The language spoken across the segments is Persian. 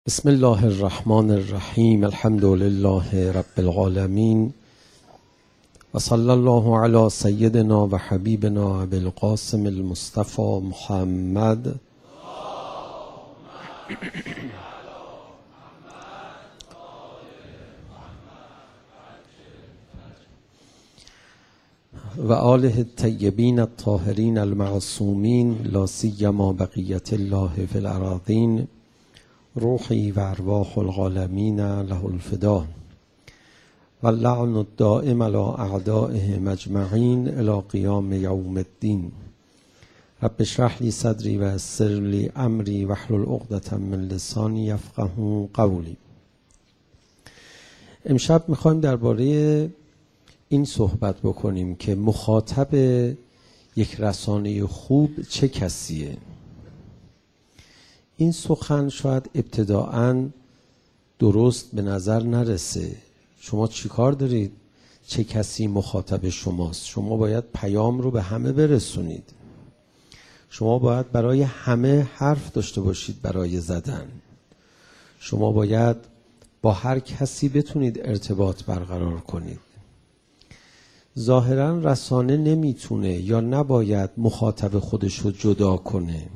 بسم الله الرحمن الرحیم. الحمد لله رب العالمین و صلی الله علی سیدنا و حبیبنا ابی القاسم المصطفى محمد و آله الطیبین الطاهرین المعصومین لا سیما بقیة الله فی الأراضین روحی و ارواح العالمین له الفدا و اللعن الدائم علی اعدائهم اجمعین الی قیام یوم الدین. رب اشرح لی صدری و یسر لی امری واحلل عقدة من لسانی یفقهوا قولی. امشب میخوایم درباره این صحبت بکنیم که مخاطب یک رسانه خوب چه کسیه. این سخن شاید ابتداعاً درست به نظر نرسه. شما چی کار دارید؟ چه کسی مخاطب شماست؟ شما باید پیام رو به همه برسونید. شما باید برای همه حرف داشته باشید برای زدن. شما باید با هر کسی بتونید ارتباط برقرار کنید. ظاهراً رسانه نمیتونه یا نباید مخاطب خودش رو جدا کنه،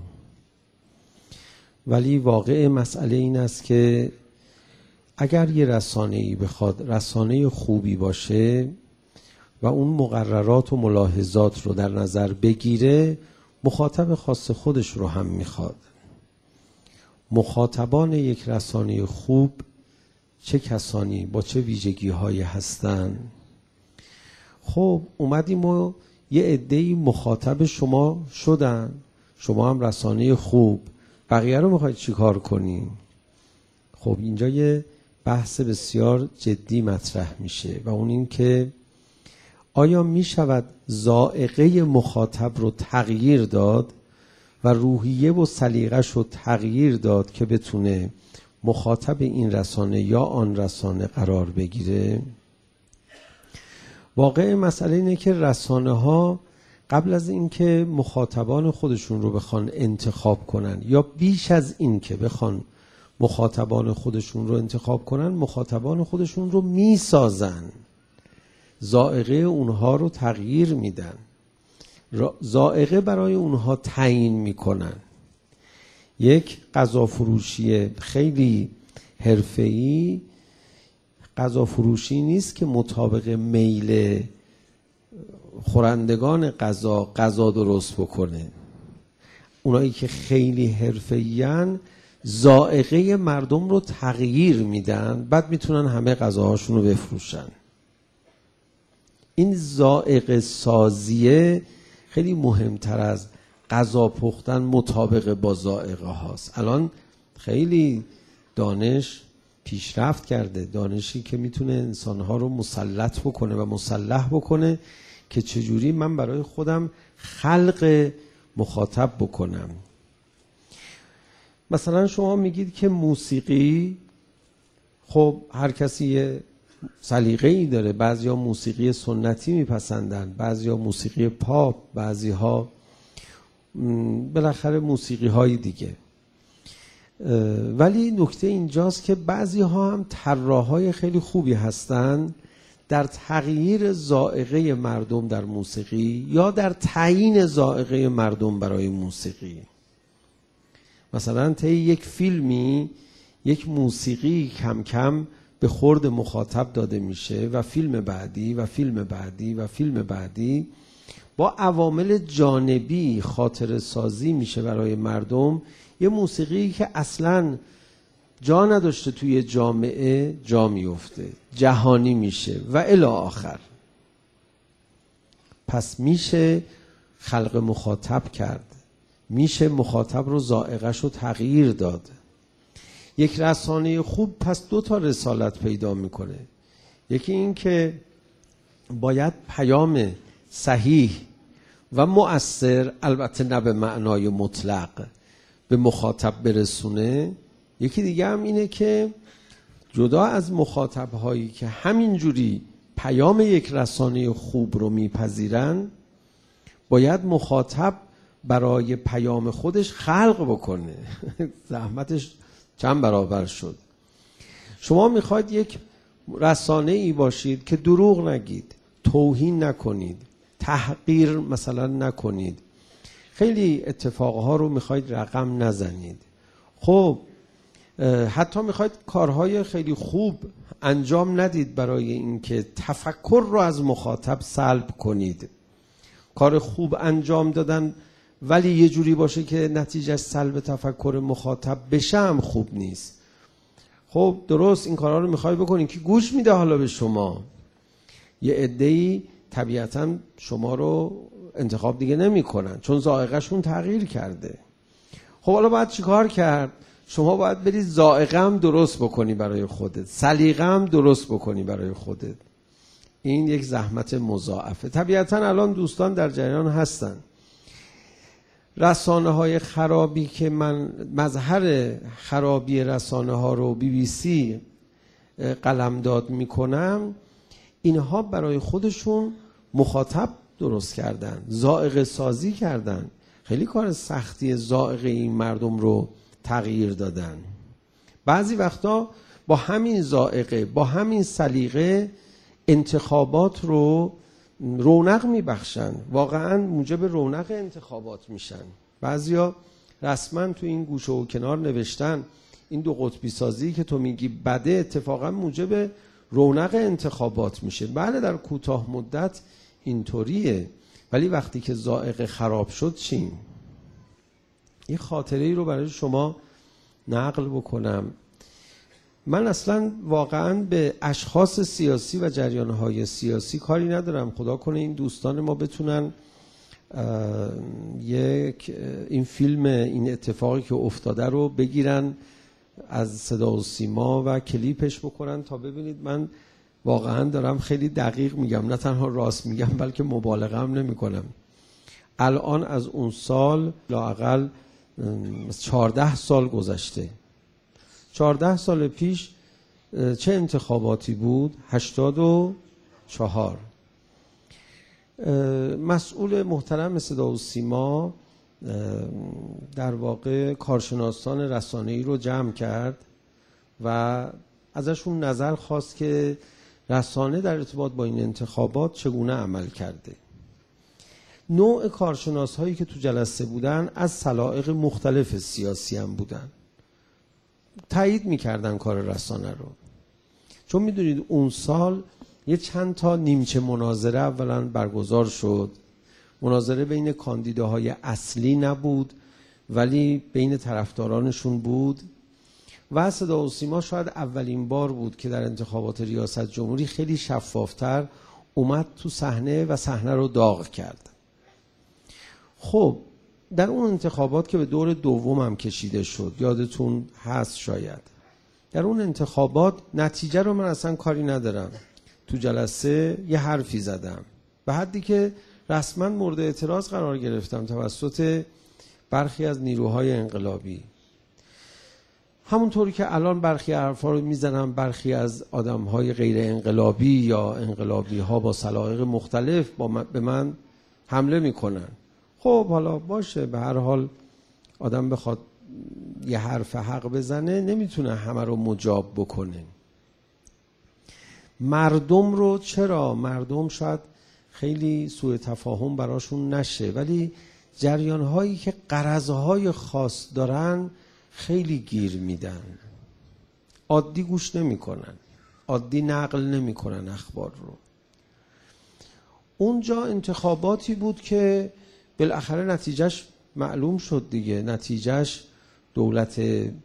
ولی واقع مسئله این است که اگر یه رسانه‌ای بخواد رسانه خوبی باشه و اون مقررات و ملاحظات رو در نظر بگیره، مخاطب خاص خودش رو هم میخواد. مخاطبان یک رسانه خوب چه کسانی با چه ویژگی هایی هستن؟ خب اومدیم و یه عده‌ای مخاطب شما شدن، شما هم رسانه خوب، بقیه رو میخواید چی کار کنیم؟ خب اینجا یه بحث بسیار جدی مطرح میشه و اون این که آیا میشود ذائقه مخاطب رو تغییر داد و روحیه و سلیقه‌ش رو تغییر داد که بتونه مخاطب این رسانه یا آن رسانه قرار بگیره؟ واقع مسئله اینه که رسانه ها قبل از اینکه مخاطبان خودشون رو بخوان انتخاب کنن یا بیش از این که بخوان مخاطبان خودشون رو انتخاب کنن، مخاطبان خودشون رو میسازن، ذائقه اونها رو تغییر میدن، ذائقه برای اونها تعیین میکنن. یک غذافروشی خیلی حرفه‌ای غذافروشی نیست که مطابق میل خورندگان غذا درست بکنه. اونایی که خیلی حرفه‌این ذائقه مردم رو تغییر میدن، بعد میتونن همه غذاهاشون رو بفروشن. این ذائقه سازیه خیلی مهمتر از غذا پختن مطابق با ذائقه هاست. الان خیلی دانش پیشرفت کرده، دانشی که میتونه انسانها رو مسلط بکنه و مسلح بکنه که چجوری من برای خودم خلق مخاطب بکنم. مثلا شما میگید که موسیقی، خب هر کسی یه سلیقه‌ای داره. بعضیا موسیقی سنتی میپسندن، بعضیا موسیقی پاپ، بعضیها بالاخره موسیقی های دیگه. ولی نکته اینجاست که بعضیها هم طراحای خیلی خوبی هستن در تغییر ذائقه مردم در موسیقی یا در تعیین ذائقه مردم برای موسیقی. مثلا طی یک فیلمی یک موسیقی کم کم به خورد مخاطب داده میشه و فیلم بعدی و فیلم بعدی و فیلم بعدی با عوامل جانبی خاطره سازی میشه برای مردم. یه موسیقی که اصلاً جا نداشته توی جامعه جا میفته، جهانی میشه و الی آخر. پس میشه خلق مخاطب کرد، میشه مخاطب رو ذائقه‌ش رو تغییر داد. یک رسانه خوب پس 2 رسالت پیدا میکنه. یکی این که باید پیام صحیح و مؤثر، البته نه به معنای مطلق، به مخاطب برسونه. یکی دیگه هم اینه که جدا از مخاطب هایی که همینجوری پیام یک رسانه خوب رو میپذیرن، باید مخاطب برای پیام خودش خلق بکنه. زحمتش چند برابر شد. شما میخواید یک رسانه ای باشید که دروغ نگید، توهین نکنید، تحقیر مثلا نکنید، خیلی اتفاقها رو میخواید رقم نزنید. خب حتی میخواید کارهای خیلی خوب انجام ندید برای اینکه تفکر رو از مخاطب سلب کنید. کار خوب انجام دادن ولی یه جوری باشه که نتیجه سلب تفکر مخاطب بشه هم خوب نیست. خب درست این کارها رو میخوای بکنین که گوش میده حالا به شما. یه عده‌ای طبیعتاً شما رو انتخاب دیگه نمی‌کنن چون ذائقه‌شون تغییر کرده. خب حالا باید چیکار کرد؟ شما باید بری ذائقه هم درست بکنی برای خودت، سلیقه هم درست بکنی برای خودت. این یک زحمت مضاعفه. طبیعتاً الان دوستان در جریان هستن. رسانه‌های خرابی که من مظهر خرابی رسانه‌ها رو BBC قلمداد میکنم، اینها برای خودشون مخاطب درست کردن، ذائقه سازی کردن. خیلی کار سختی ذائقه این مردم رو تغییر دادن. بعضی وقتا با همین ذائقه، با همین سلیقه انتخابات رو رونق میبخشن، واقعا موجب رونق انتخابات میشن. بعضیا رسما تو این گوشه و کنار نوشتن این دو قطبی سازی که تو میگی بده اتفاقا موجب رونق انتخابات میشه. بله در کوتاه مدت اینطوریه، ولی وقتی که ذائقه خراب شد چی؟ یه خاطره ای رو برای شما نقل بکنم. من اصلا واقعا به اشخاص سیاسی و جریانهای سیاسی کاری ندارم. خدا کنه این دوستان ما بتونن این فیلم این اتفاقی که افتاده رو بگیرن از صدا و سیما و کلیپش بکنن تا ببینید من واقعا دارم خیلی دقیق میگم، نه تنها راست میگم بلکه مبالغه هم نمی کنم. الان از اون سال لااقل 14 سال گذشته. 14 سال پیش چه انتخاباتی بود؟ 84. مسئول محترم صدا و سیما در واقع کارشناسان رسانه‌ای رو جمع کرد و ازشون نظر خواست که رسانه در ارتباط با این انتخابات چگونه عمل کرده. نوع کارشناس هایی که تو جلسه بودن از سلایق مختلف سیاسی هم بودن، تایید میکردن کار رسانه رو. چون میدونید اون سال یه چند تا نیمچه مناظره اولا برگزار شد. مناظره بین کاندیداهای اصلی نبود ولی بین طرفدارانشون بود و صدا و سیما شاید اولین بار بود که در انتخابات ریاست جمهوری خیلی شفافتر اومد تو صحنه و صحنه رو داغ کرد. خب در اون انتخابات که به دور دوم هم کشیده شد، یادتون هست شاید، در اون انتخابات نتیجه رو من اصلا کاری ندارم، تو جلسه یه حرفی زدم به حدی که رسما مورد اعتراض قرار گرفتم توسط برخی از نیروهای انقلابی. همونطوری که الان برخی حرفا رو میزنم برخی از آدمهای غیر انقلابی یا انقلابی ها با سلایق مختلف به من حمله میکنن. خب حالا باشه، به هر حال آدم بخواد یه حرف حق بزنه نمیتونه همه رو مجاب بکنه. مردم رو چرا؟ مردم شاید خیلی سوء تفاهم براشون نشه ولی جریان‌هایی که غرض‌های خاص دارن خیلی گیر میدن، عادی گوش نمی‌کنن، عادی نقل نمی‌کنن اخبار رو. اونجا انتخاباتی بود که بالاخره نتیجهش معلوم شد دیگه. نتیجهش دولت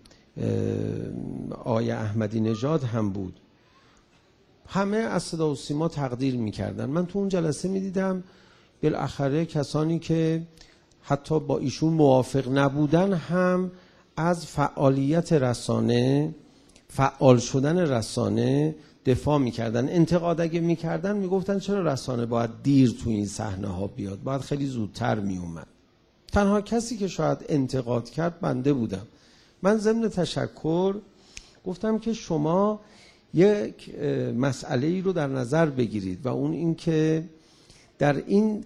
آقای احمدی نژاد هم بود. همه از صدا و سیما تقدیر میکردن. من تو اون جلسه میدیدم بالاخره کسانی که حتی با ایشون موافق نبودن هم از فعالیت رسانه، فعال شدن رسانه دفاع میکردن. انتقاد اگه میکردن میگفتن چرا رسانه باید دیر تو این صحنه ها بیاد، باید خیلی زودتر میومد. تنها کسی که شاید انتقاد کرد بنده بودم. من ضمن تشکر گفتم که شما یک مسئله ای رو در نظر بگیرید و اون این که در این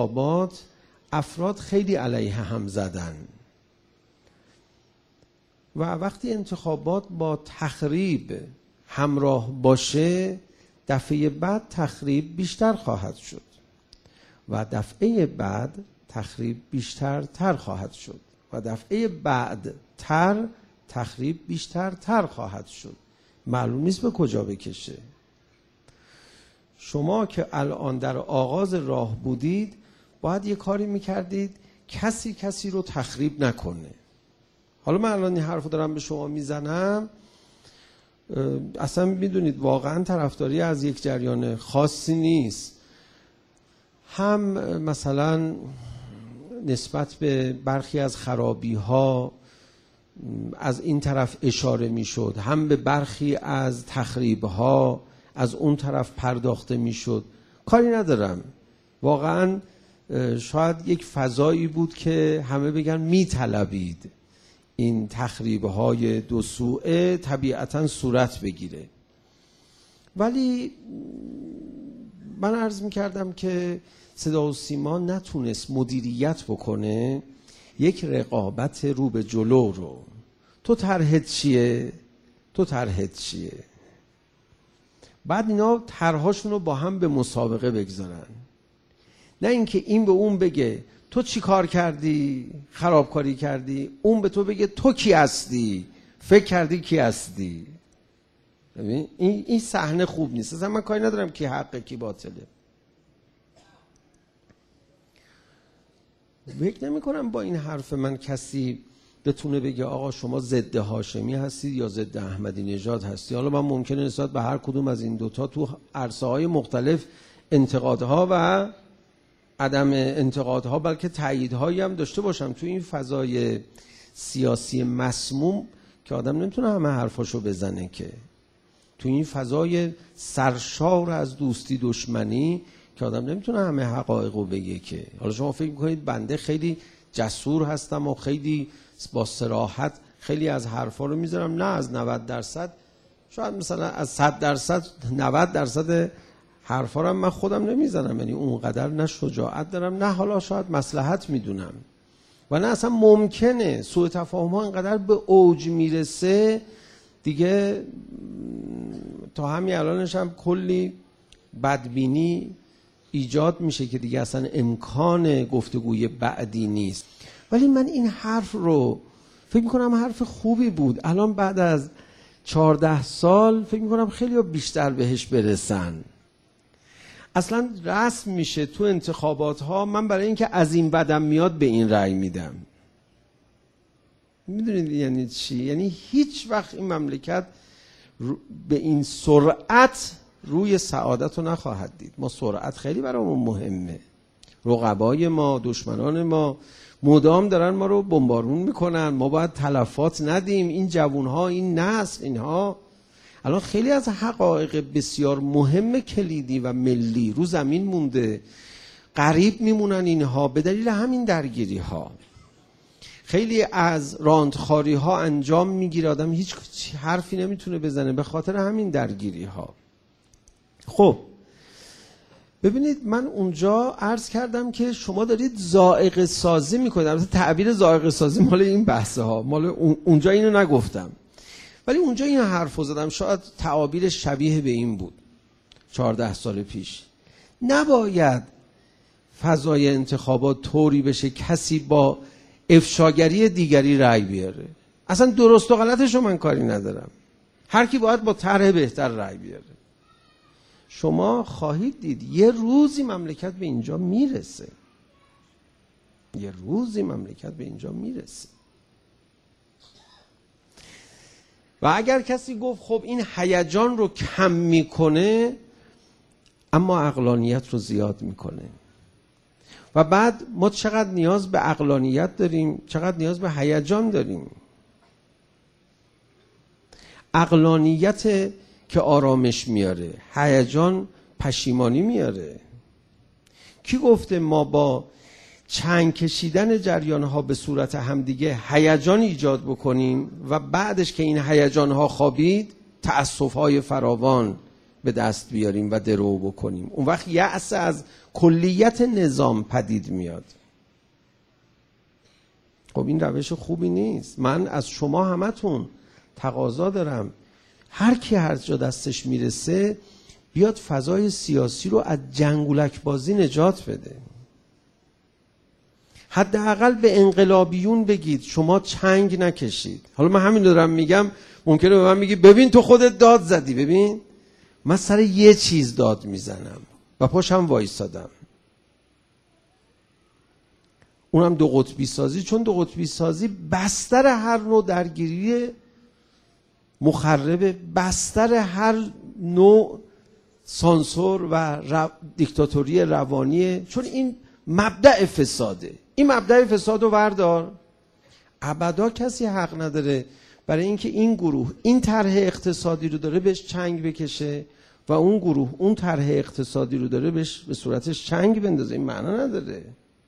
انتخابات افراد خیلی علیه هم زدن. و وقتی انتخابات با تخریب همراه باشه، دفعه بعد تخریب بیشتر خواهد شد و دفعه بعد تخریب بیشتر خواهد شد و دفعه بعد تخریب بیشتر خواهد شد. معلوم نیست به کجا بکشه. شما که الان در آغاز راه بودید باید یه کاری میکردید کسی رو تخریب نکنه. حالا من الان این حرف رو دارم به شما میزنم، اصلا میدونید واقعا طرفداری از یک جریان خاصی نیست. هم مثلا نسبت به برخی از خرابی ها از این طرف اشاره میشد، هم به برخی از تخریب ها از اون طرف پرداخته میشد. کاری ندارم، واقعا شاید یک فضایی بود که همه بگن میطلبید این تخریب های دو سوئه طبیعتا صورت بگیره. ولی من عرض میکردم که صدا و سیما نتونست مدیریت بکنه یک رقابت رو به جلو رو. تو طرحت چیه؟ بعد اینا طرحاشون رو با هم به مسابقه بگذارن، نه اینکه این به اون بگه تو چی کار کردی، خرابکاری کردی، اون به تو بگه تو کی هستی، فکر کردی کی هستی. ببین این صحنه خوب نیست. اصلا من کاری ندارم کی حقه کی باطله. فکر نمی کنم با این حرف من کسی بتونه بگه آقا شما ضد هاشمی هستید یا ضد احمدی نژاد هستی. حالا من ممکنه نسبت به هر کدوم از این دوتا تو عرصه‌های مختلف انتقادها و عدم انتقادها بلکه تاییدهایی هم داشته باشم. تو این فضای سیاسی مسموم که آدم نمیتونه همه حرفاشو بزنه، که تو این فضای سرشار از دوستی دشمنی که آدم نمیتونه همه حقایقو بگه. که حالا شما فکر میکنید بنده خیلی جسور هستم و خیلی با صراحت خیلی از حرفا رو میذارم؟ نه، از 90%، شاید مثلا از 100%، 90% حرفا رو من خودم نمیزنم. یعنی اونقدر نه شجاعت دارم، نه حالا شاید مصلحت میدونم، و نه اصلا ممکنه. سوء تفاهم ها اینقدر به اوج میرسه دیگه، تا همین الانش هم کلی بدبینی ایجاد میشه که دیگه اصلا امکان گفتگوی بعدی نیست. ولی من این حرف رو فکر میکنم حرف خوبی بود. الان بعد از 14 سال فکر میکنم خیلی بیشتر بهش برسن. اصلا رسم میشه تو انتخابات ها، من برای اینکه از این بدم میاد به این رأی میدم. میدونید یعنی چی؟ یعنی هیچ وقت این مملکت به این سرعت روی سعادت رو نخواهد دید. ما سرعت خیلی برامون مهمه. رقبای ما، دشمنان ما مدام دارن ما رو بمبارون میکنن. ما باید تلفات ندیم. این جوانها، این نسل، اینها الان خیلی از حقایق بسیار مهم کلیدی و ملی رو زمین مونده. غریب میمونن اینها به دلیل همین درگیری ها. خیلی از راندخاری ها انجام میگیره، آدم هیچ حرفی نمیتونه بزنه به خاطر همین درگیری ها. خب ببینید، من اونجا عرض کردم که شما دارید ذائقه سازی میکنید. البته تعبیر ذائقه سازی مال این بحثه ها، مال اونجا اینو نگفتم، ولی اونجا این حرفو زدم. شاید تعابیر شبیه به این بود 14 سال پیش. نباید فضای انتخابات طوری بشه کسی با افشاگری دیگری رأی بیاره. اصلا درست و غلطشو من کاری ندارم، هر کی باید با طرح بهتر رأی بیاره. شما خواهید دید یه روزی مملکت به اینجا میرسه، یه روزی مملکت به اینجا میرسه. و اگر کسی گفت خب این هیجان رو کم میکنه اما عقلانیت رو زیاد میکنه، و بعد ما چقدر نیاز به عقلانیت داریم، چقدر نیاز به هیجان داریم. عقلانیت که آرامش میاره، هیجان پشیمانی میاره. کی گفته ما با چنگ کشیدن جریانها به صورت همدیگه هیجان ایجاد بکنیم و بعدش که این هیجانها خوابید تأسف‌های فراوان به دست بیاریم و درو بکنیم؟ اون وقت یأس از کلیت نظام پدید میاد. خب این روش خوبی نیست. من از شما همتون تقاضا دارم هر کی هر جا دستش میرسه بیاد فضای سیاسی رو از جنگولک بازی نجات بده. حداقل به انقلابیون بگید شما چنگ نکشید. حالا من همین دارم میگم، ممکنه به من میگی ببین تو خودت داد زدی. ببین من سر یه چیز داد میزنم و پاشم وایسادم، اونم دو قطبی سازی. چون دو قطبی سازی بستر هر نوع درگیری مخربه، بستر هر نوع سانسور و دیکتاتوری روانیه. چون این مبدأ فساده. این مبدأ فساد رو وردار. ابدا کسی حق نداره برای اینکه این گروه این طرح اقتصادی رو داره بهش چنگ بکشه و اون گروه اون طرح اقتصادی رو داره بهش به صورتش چنگ بندازه. این معنا نداره.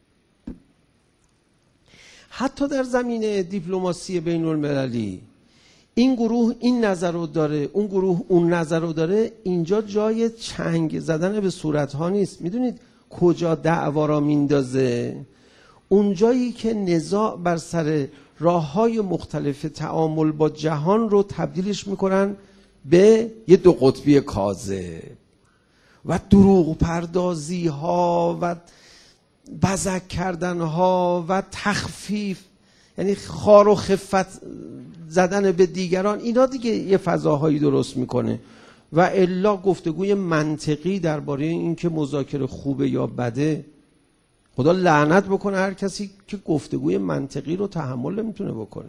حتی در زمینه دیپلماسی بین المللی این گروه این نظر رو داره، اون گروه اون نظر رو داره. اینجا جای چنگ زدن به صورتها نیست. میدونید کجا دعوا را میندازه؟ اون جایی که نزاع بر سر راه‌های مختلف تعامل با جهان رو تبدیلش میکنن به یه دو قطبی کاذب و دروغ پردازی ها و بزک کردن ها و تخفیف، یعنی خار و خفت زدن به دیگران. اینا دیگه یه فضاهایی درست میکنه. و الا گفتگوی منطقی درباره اینکه مذاکره خوبه یا بده، خدا لعنت بکنه هر کسی که گفتگوی منطقی رو تحمل نمیتونه بکنه.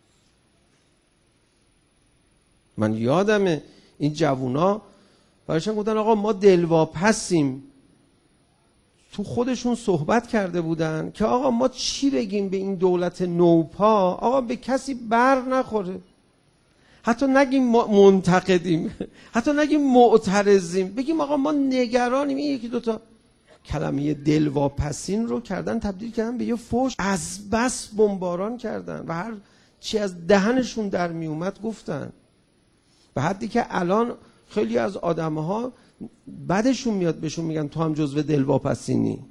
من یادمه این جوونا برایشان گفتن آقا ما دلواپسیم. تو خودشون صحبت کرده بودن که آقا ما چی بگیم به این دولت نوپا، آقا به کسی بر نخوره. حتی نگیم ما منتقدیم، حتی نگیم معترضیم، بگیم آقا ما نگرانیم. این یکی دوتا کلمه دلواپسین رو کردن تبدیل کردن به یه فحش. از بس بمباران کردن و هر چی از دهنشون در می اومد گفتن. به حدی که الان خیلی از آدم‌ها بعدشون میاد بهشون میگن تو هم جزو دلواپسینی.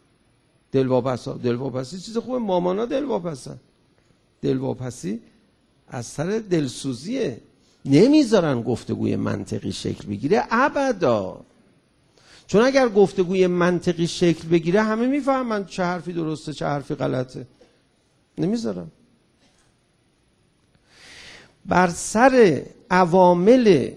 دلواپسی چیز خوبه. مامانا دلواپسن. دلواپسی از سر دلسوزیه. نمیذارن گفتگوی منطقی شکل بگیره ابدا. چون اگر گفتگوی منطقی شکل بگیره همه میفهمن چه حرفی درسته چه حرفی غلطه. نمیذارن. بر سر عوامل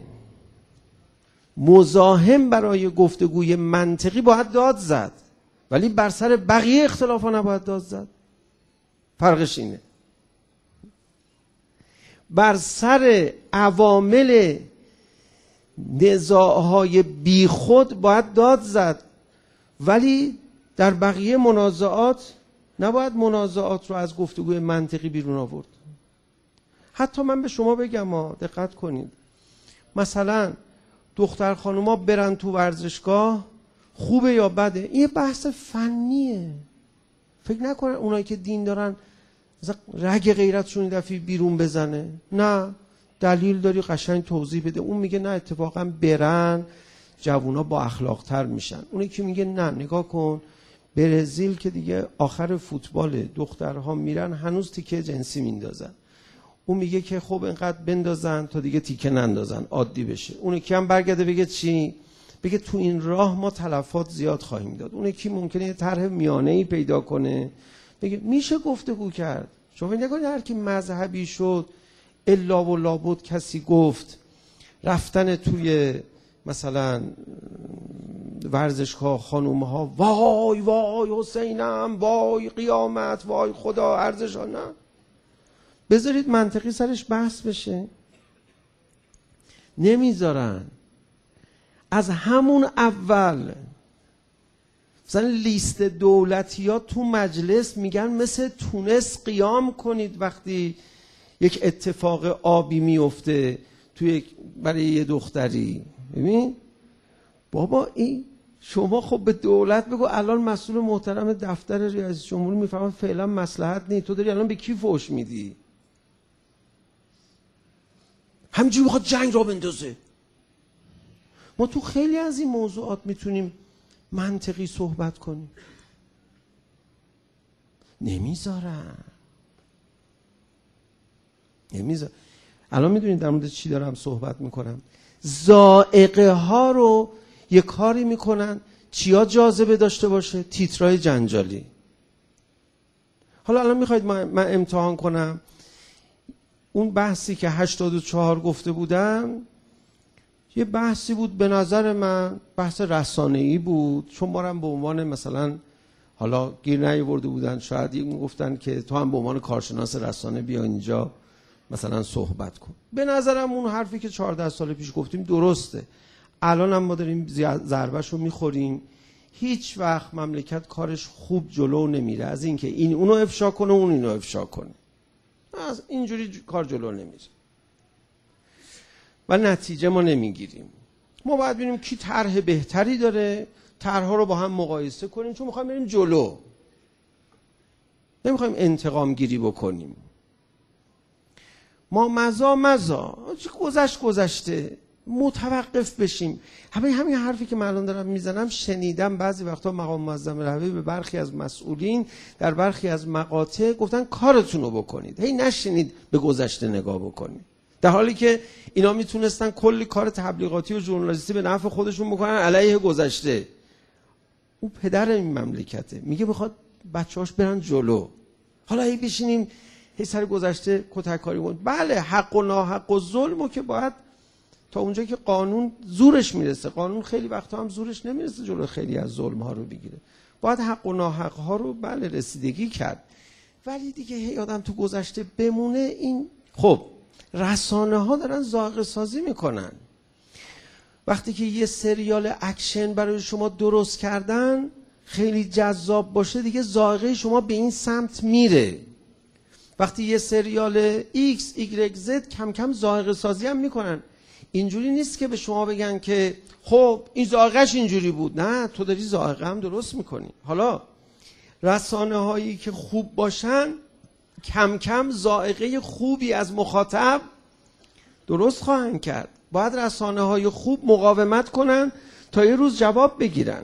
مزاحم برای گفتگوی منطقی باید داد زد، ولی بر سر بقیه اختلافا نباید داد زد. فرقش اینه. بر سر عوامل نزاعهای بیخود باید داد زد، ولی در بقیه منازعات نباید منازعات رو از گفتگوی منطقی بیرون آورد. حتی من به شما بگم دقت کنید، مثلا دختر خانوما برن تو ورزشگاه خوبه یا بده، این بحث فنیه. فکر نکنن اونایی که دین دارن رگ غیرتشون این دفعه بیرون بزنه. نه، دلیل داری قشنگ توضیح بده. اون میگه نه اتفاقا برن جوونا با اخلاق تر میشن. اونی که میگه نه نگاه کن برزیل که دیگه آخر فوتبال دخترها میرن هنوز تیکه جنسی میندازن. اون میگه که خب اینقدر بندازن تا دیگه تیکه نندازن عادی بشه. اون یکی هم برگرده بگه چی؟ بگه تو این راه ما تلفات زیاد خواهیم داد. اون یکی ممکنه یه طرح میانه‌ای پیدا کنه بگه میشه گفتگو کرد. شما نگید هر کی مذهبی شد الا و لابد کسی گفت رفتن توی مثلا ورزشگاه خانومها وای وای حسینم، وای قیامت، وای خدا ارزش ها. نه، بذارید منطقی سرش بحث بشه. نمیذارن. از همون اول مثلا لیست دولتی ها تو مجلس میگن مثل تونس قیام کنید وقتی یک اتفاق آبی میفته توی برای یه دختری. ببین بابا این شما خب به دولت بگو الان مسئول محترم دفتر ریاست جمهوری میفهمن فعلا مصلحت نیست، تو داری الان به کی فحش میدی؟ همینجوری میخواد جنگ را بندازه. ما تو خیلی از این موضوعات میتونیم منطقی صحبت کنیم. نمیذارن. الان میدونید در مورد چی دارم صحبت میکنم؟ ذائقه ها رو یه کاری میکنن چیا جاذبه داشته باشه؟ تیترای جنجالی. حالا الان میخواید من امتحان کنم اون بحثی که 84 گفته بودم یه بحثی بود به نظر من بحث رسانه‌ای بود، چون ما هم به عنوان مثلا حالا گیر نیاورده بودن، شاید گفتن که تو هم به عنوان کارشناس رسانه بیا اینجا مثلا صحبت کن. به نظرم اون حرفی که 14 سال پیش گفتیم درسته. الان هم ما داریم ضربه‌شو میخوریم. هیچ وقت مملکت کارش خوب جلو نمیره از اینکه این اونو افشا کنه اون اینو افشا کنه. از اینجوری کار جلو نمیره و نتیجه ما نمیگیریم. ما باید ببینیم کی طرح بهتری داره، طرح‌ها رو با هم مقایسه کنیم، چون می‌خوایم بریم جلو، نمی‌خوایم انتقام گیری بکنیم. ما مزا گذشته متوقف بشیم. همین حرفی که من الان دارم میزنم شنیدم بعضی وقتا مقام معظم رهبری به برخی از مسئولین در برخی از مقاطع گفتن کارتون رو بکنید، هی نشینید به گذشته نگاه بکنید، در حالی که اینا میتونستن کلی کار تبلیغاتی و ژورنالیستی به نفع خودشون بکنن علیه گذشته. اون پدر این مملکته، میگه میخواد بچه‌هاش برن جلو. حالا هی بشینیم هی سر گذشته کتککاری کنیم. بله حق و ناحق و ظلمو که باید تا اونجا که قانون زورش میرسه، قانون خیلی وقتا هم زورش نمیرسه جلو خیلی از ظلم ها رو بگیره، باید حق و ناحق ها رو بله رسیدگی کرد. ولی دیگه هی آدم تو گذشته بمونه، این خب رسانه ها دارن ذائقه سازی میکنن. وقتی که یه سریال اکشن برای شما درست کردن خیلی جذاب باشه، دیگه ذائقه شما به این سمت میره. وقتی یه سریال X, Y, Z کم کم ذائقه سازی هم میکنن. اینجوری نیست که به شما بگن که خب این ذائقه‌اش اینجوری بود، نه تو داری ذائقه هم درست میکنی. حالا رسانه هایی که خوب باشن کم کم ذائقه خوبی از مخاطب درست خواهند کرد. باید رسانه های خوب مقاومت کنن تا یه روز جواب بگیرن.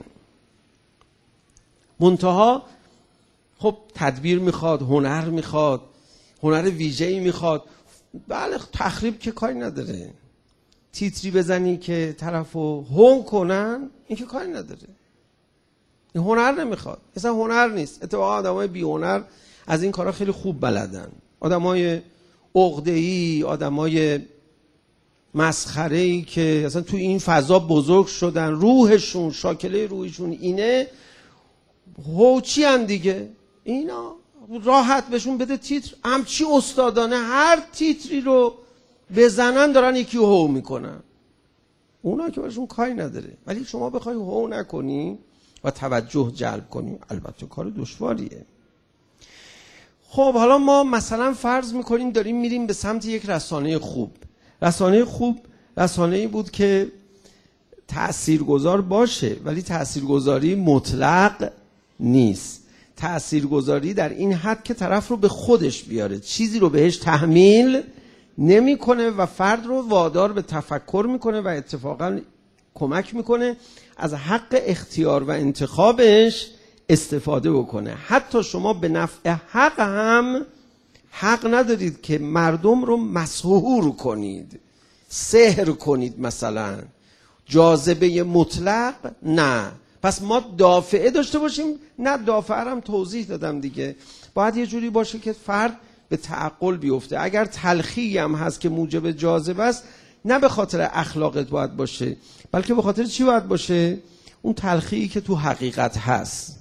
منتها خب تدبیر میخواد، هنر میخواد، هنر ویژه‌ای میخواد. بله تخریب که کاری نداره، تیتری بزنی که طرفو هون کنن این که کاری نداره، این هنر نمیخواد، اصلا هنر نیست. اتفاقا آدمای بی هنر از این کارا خیلی خوب بلدن، آدمای عقده‌ای، آدمای مسخره‌ای که اصلا تو این فضا بزرگ شدن، روحشون شاکله روحشون اینه، هوچی ان دیگه. اینا راحت بهشون بده تیتر، همچی استادانه هر تیتری رو بزنن دارن یکی هو میکنن، اونا که برشون کاری نداره. ولی شما بخوای هو نکنی و توجه جلب کنی، البته کار دشواریه. خب حالا ما مثلا فرض میکنیم داریم میریم به سمت یک رسانه خوب. رسانه خوب رسانه‌ای بود که تاثیرگذار باشه، ولی تاثیرگذاری مطلق نیست. تاثیرگذاری در این حد که طرف رو به خودش بیاره، چیزی رو بهش تحمیل نمیکنه و فرد رو وادار به تفکر میکنه و اتفاقا کمک میکنه از حق اختیار و انتخابش استفاده بکنه. حتی شما به نفع حق هم حق ندارید که مردم رو مسحور کنید، سحر کنید، مثلا جاذبه مطلق نه. پس ما دافعه داشته باشیم، نه دافعه هم توضیح دادم دیگه، باید یه جوری باشه که فرد به تعقل بیفته. اگر تلخی هم هست که موجب جاذبه است، نه به خاطر اخلاقت باید باشه، بلکه به خاطر چی باید باشه؟ اون تلخی که تو حقیقت هست.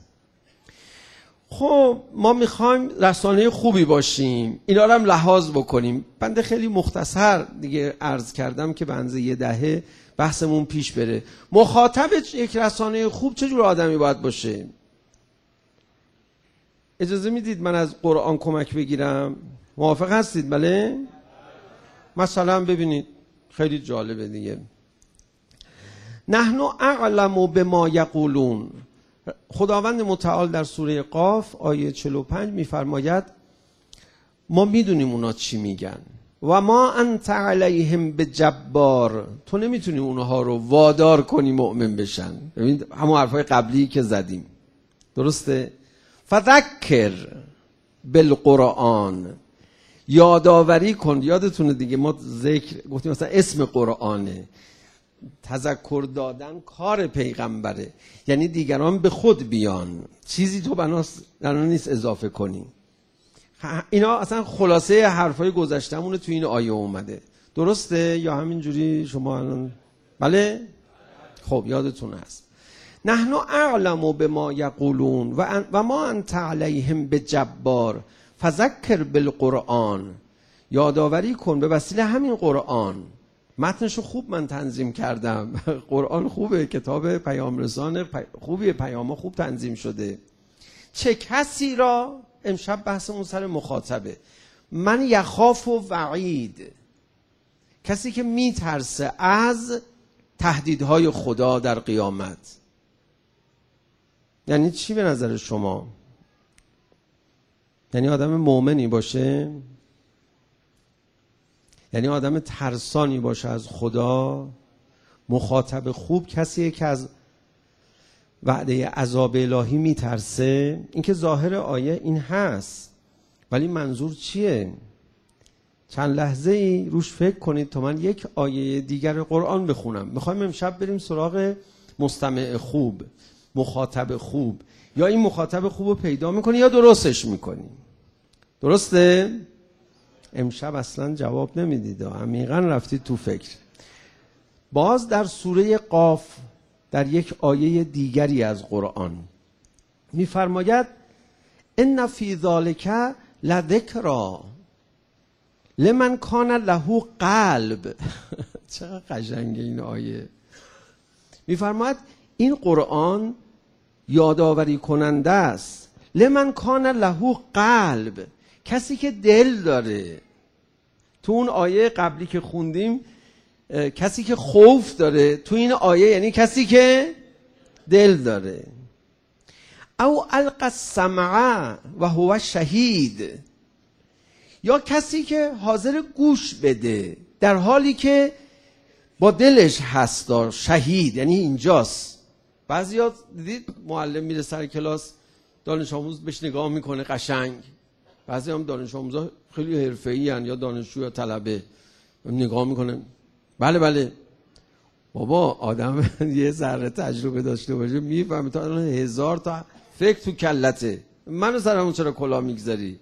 خب ما میخوایم رسانه خوبی باشیم، اینا رو هم لحاظ بکنیم. بنده خیلی مختصر دیگه عرض کردم که بنزه یه دهه بحثمون پیش بره. مخاطب یک رسانه خوب چه جور آدمی باید باشه؟ اجازه میدید من از قرآن کمک بگیرم؟ موافق هستید؟ بله؟ مثلا ببینید خیلی جالبه دیگه. نحن اعلم بما یقولون. خداوند متعال در سوره قاف آیه 45 میفرماید ما میدونیم اونا چی میگن. و ما انت علیهم بجبار. تو نمیتونی اونها رو وادار کنی مؤمن بشن. ببینید همون حرفای قبلی که زدیم، درسته؟ فذکر بالقرآن. یادآوری کن. یادتونه دیگه ما ذکر گفتیم مثلا اسم قرآنه، تذکر دادن کار پیغمبره، یعنی دیگران به خود بیان، چیزی تو بنا نیست اضافه کنی. اینا اصلا خلاصه حرفای گذشتمونه تو این آیه اومده. درسته یا همینجوری شما الان؟ بله؟ خب یادتون هست. نحن اعلم بما یقولون و ما انت علیهم بجبار فذکر بالقرآن. یادآوری کن به وسیله همین قرآن. متنشو خوب من تنظیم کردم. قرآن خوبه، کتاب پیام رسان خوبیه، پیاما خوب تنظیم شده. چه کسی را، امشب بحثمون سر مخاطبه، من یخاف و وعید، کسی که میترسه از تهدیدهای خدا در قیامت. یعنی چی به نظر شما؟ یعنی آدم مؤمنی باشه؟ یعنی آدم ترسانی باشه از خدا؟ مخاطب خوب کسیه که از وعده عذاب الهی میترسه؟ این که ظاهر آیه این هست، ولی منظور چیه؟ چند لحظه ای روش فکر کنید تا من یک آیه دیگر قرآن بخونم. میخوایم امشب بریم سراغ مستمع خوب، مخاطب خوب. یا این مخاطب خوب رو پیدا میکنی یا درستش میکنی. درسته؟ امشب اصلا جواب نمیدید، عمیقا رفتید تو فکر. باز در سوره قاف در یک آیه دیگری از قرآن میفرماید ان فی ذالک لذکری لمن کان له قلب. چقدر قشنگه این آیه. میفرماید این قرآن یادآوری کننده است لمن کان له قلب، کسی که دل داره. تو اون آیه قبلی که خوندیم کسی که خوف داره، تو این آیه یعنی کسی که دل داره. او القى السمع و هو شهید، یا کسی که حاضر گوش بده در حالی که با دلش هست، شهید یعنی اینجاست. بعضیا دیدید معلم میره سر کلاس، دانش آموز بهش نگاه میکنه قشنگ. بعضی هم دانش آموزا خیلی حرفه‌ای ان یا دانشجو یا طلبه، نگاه میکنه بله بله. بابا آدم یه ذره تجربه داشته باشه میفهمه تا الان 1000 تا فکر تو کلته. منو سرمون چرا کلاه میگذاری؟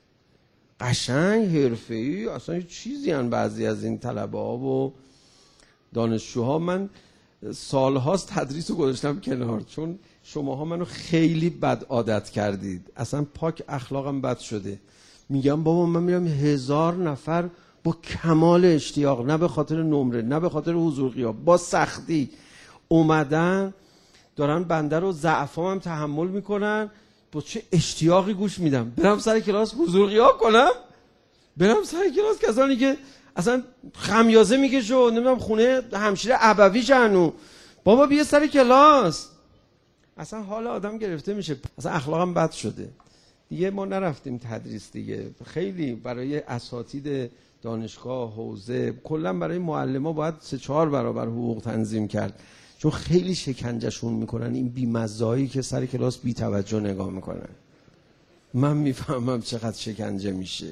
قشنگ حرفه‌ای اصلا یه چیزی ان بعضی از این طلبه ها و دانشجوها. من سالهاست تدریس رو گذاشتم کنار، چون شماها منو خیلی بد عادت کردید، اصلا پاک اخلاقم بد شده. میگم بابا من میرم 1000 نفر با کمال اشتیاق، نه به خاطر نمره نه به خاطر حضور غیاب، با سختی اومدن دارن بنده رو ضعفام هم تحمل میکنن، با چه اشتیاقی گوش میدم. برم سر کلاس حضور غیاب کنم؟ برم سر کلاس کسانی که اصلا خمیازه میکشه و نمیدونم خونه همشیره ابوی جنو، بابا بیا سر کلاس. اصلا حال آدم گرفته میشه، اصلا اخلاقم بد شده دیگه. ما نرفتیم تدریس دیگه، خیلی برای اساتید دانشگاه حوزه کلا برای معلما باید 3-4 برابر حقوق تنظیم کرد، چون خیلی شکنجهشون میکنن این بی‌مزه‌ای که سر کلاس بی توجه نگاه میکنن. من میفهمم چقدر شکنجه میشه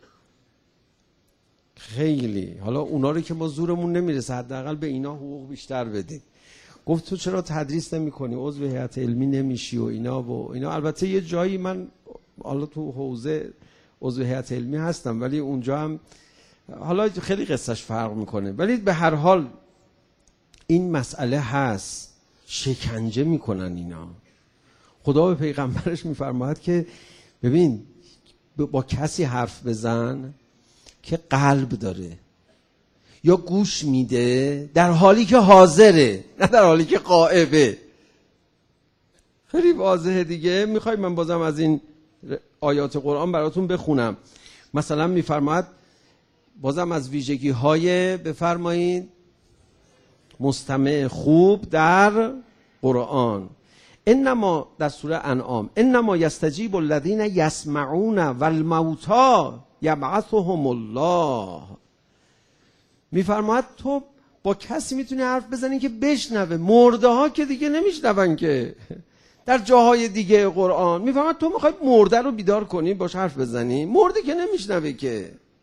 خیلی. حالا اونا رو که ما زورمون نمیرسه، حداقل به اینا حقوق بیشتر بدیم. گفت تو چرا تدریس نمی‌کنی، عضو هیئت علمی نمیشی و اینا. البته یه جایی من حالا تو حوزه عضو هیئت علمی هستم، ولی اونجا هم حالا خیلی قصهش فرق میکنه، ولی به هر حال این مسئله هست، شکنجه میکنن اینا. خدا به پیغمبرش میفرماید که ببین با کسی حرف بزن که قلب داره یا گوش میده در حالی که حاضره، نه در حالی که غائبه. خیلی واضحه دیگه. میخوای من بازم از این آیات قرآن براتون بخونم؟ مثلا میفرماید بازم از ویژگی های بفرمایید مستمع خوب در قرآن. انما در سوره انعام انما یستجیب الذین یسمعون والموتى یبعثهم الله. میفرماید تو با کسی میتونی حرف بزنی که بشنوه، مرده ها که دیگه نمیشنون که. در جاهای دیگه قرآن میفرماید تو میخوای مرده رو بیدار کنی باش حرف بزنی، مرده که نمیشنوه که.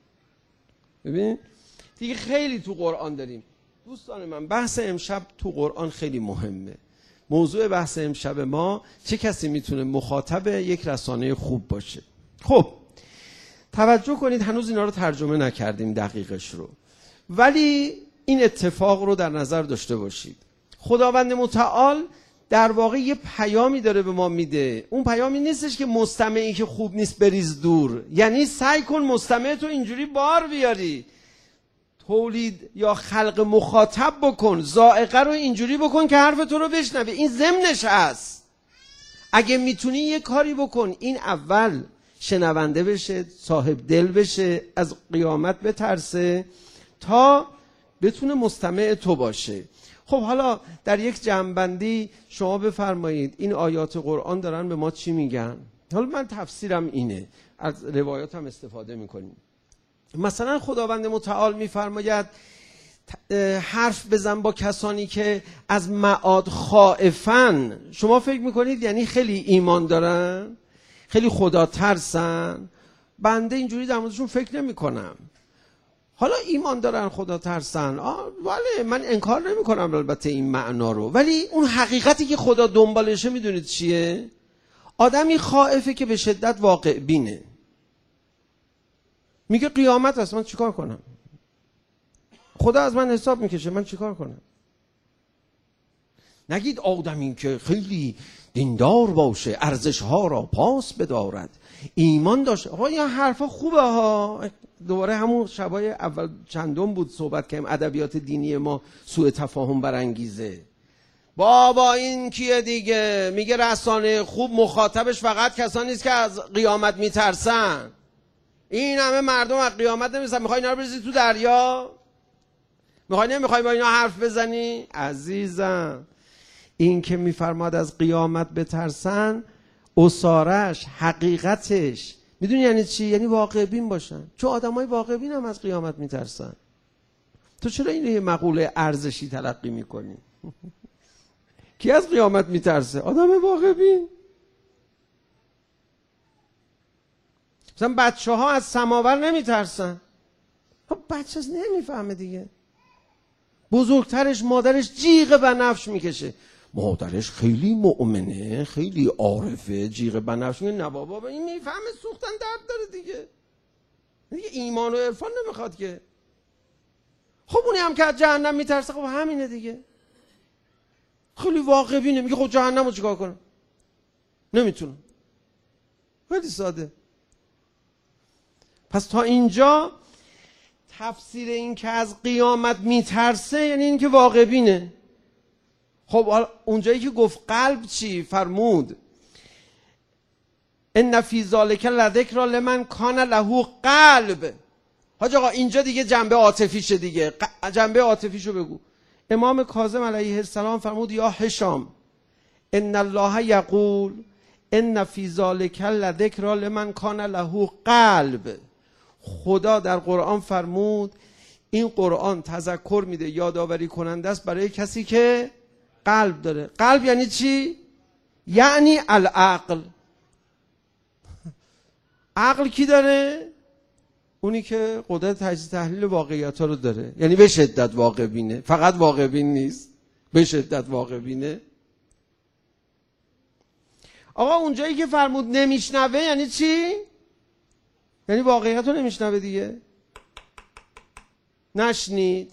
ببین دیگه خیلی تو قرآن داریم. دوستان من بحث امشب تو قرآن خیلی مهمه. موضوع بحث امشب ما چه کسی میتونه مخاطب یک رسانه خوب باشه. خب توجه کنید هنوز اینا رو ترجمه نکردیم دقیقش رو، ولی این اتفاق رو در نظر داشته باشید. خداوند متعال در واقع یه پیامی داره به ما میده. اون پیامی نیستش که مستمعی که خوب نیست بریز دور، یعنی سعی کن مستمع تو اینجوری بار بیاری، تولید یا خلق مخاطب بکن، ذائقه رو اینجوری بکن که حرف تو رو بشنوه. این ضمنش هست. اگه میتونی یه کاری بکن، این اول شنونده بشه، صاحب دل بشه، از قیامت بترسه تا بتونه مستمع تو باشه. خب حالا در یک جمع‌بندی شما بفرمایید این آیات قرآن دارن به ما چی میگن؟ حالا من تفسیرم اینه، از روایات هم استفاده میکنیم. مثلا خداوند متعال میفرماید حرف بزن با کسانی که از معاد خائفن. شما فکر میکنید یعنی خیلی ایمان دارن، خیلی خدا ترسن؟ بنده اینجوری در موردشون فکر نمی کنم. حالا ایمان دارن، خدا ترسن، ولی من انکار نمی کنم البته این معنا رو، ولی اون حقیقتی که خدا دنبالشه میدونید چیه؟ آدمی خائفه که به شدت واقع بینه. میگه قیامت هست، من چیکار کنم؟ خدا از من حساب میکشه، من چیکار کنم؟ نگید آدمی که خیلی دیندار باشه، ارزش ها را پاس بدارد، ایمان داشته. آقا این حرفا خوبه ها. دوباره همون شبای اول چندم بود صحبت کردیم ادبیات دینی ما سوء تفاهم برانگیزه. بابا این کیه دیگه؟ میگه رسانه خوب مخاطبش فقط کسانی است که از قیامت میترسن. این همه مردم از قیامت نمیترسن، میخوای اینا رو بریزی تو دریا؟ نمیخوای با اینا حرف بزنی؟ عزیزم این که میفرماد از قیامت بترسن، اسارش، حقیقتش میدونی یعنی چی؟ یعنی واقع بین باشن. چون آدمای واقع بین هم از قیامت میترسن. تو چرا اینو یه مقوله ارزشی تلقی میکنی؟ کی از قیامت میترسه؟ آدم واقع بین. مثلا بچه ها از سماور نمیترسن. بچه هست نمیفهمه دیگه. بزرگترش مادرش جیغ بنفش میکشه، مادرش خیلی مؤمنه، خیلی عارفه، جیغ بنفش میگه نه بابا این میفهمه سوختن درد داره دیگه ایمان و عرفان نمیخواد که. خب اونی هم که از جهنم میترسه، خب همینه دیگه، خیلی واقع بینه، میگه خب جهنم رو چیکار کنم؟ نمیتونم. خیلی ساده. پس تا اینجا تفسیر این که از قیامت میترسه یعنی این که واقع بینه. خب اونجایی که گفت قلب چی؟ فرمود ان فی ذلک لذکری لمن کان له قلب. حاج آقا اینجا دیگه جنبه عاطفیشه دیگه، جنبه عاطفیشو بگو. امام کاظم علیه السلام فرمود یا هشام ان الله یقول ان فی ذلک لذکری لمن کان له قلب. خدا در قرآن فرمود این قرآن تذکر میده، یادآوری کننده است برای کسی که قلب داره. قلب یعنی چی؟ یعنی العقل. عقل کی داره؟ اونی که قدرت تجزیه تحلیل واقعیت ها رو داره، یعنی به شدت واقع بینه. فقط واقع بین نیست، به شدت واقع بینه. آقا اونجایی که فرمود نمیشنوه یعنی چی؟ یعنی واقعیت رو نمیشنوه دیگه. نشنید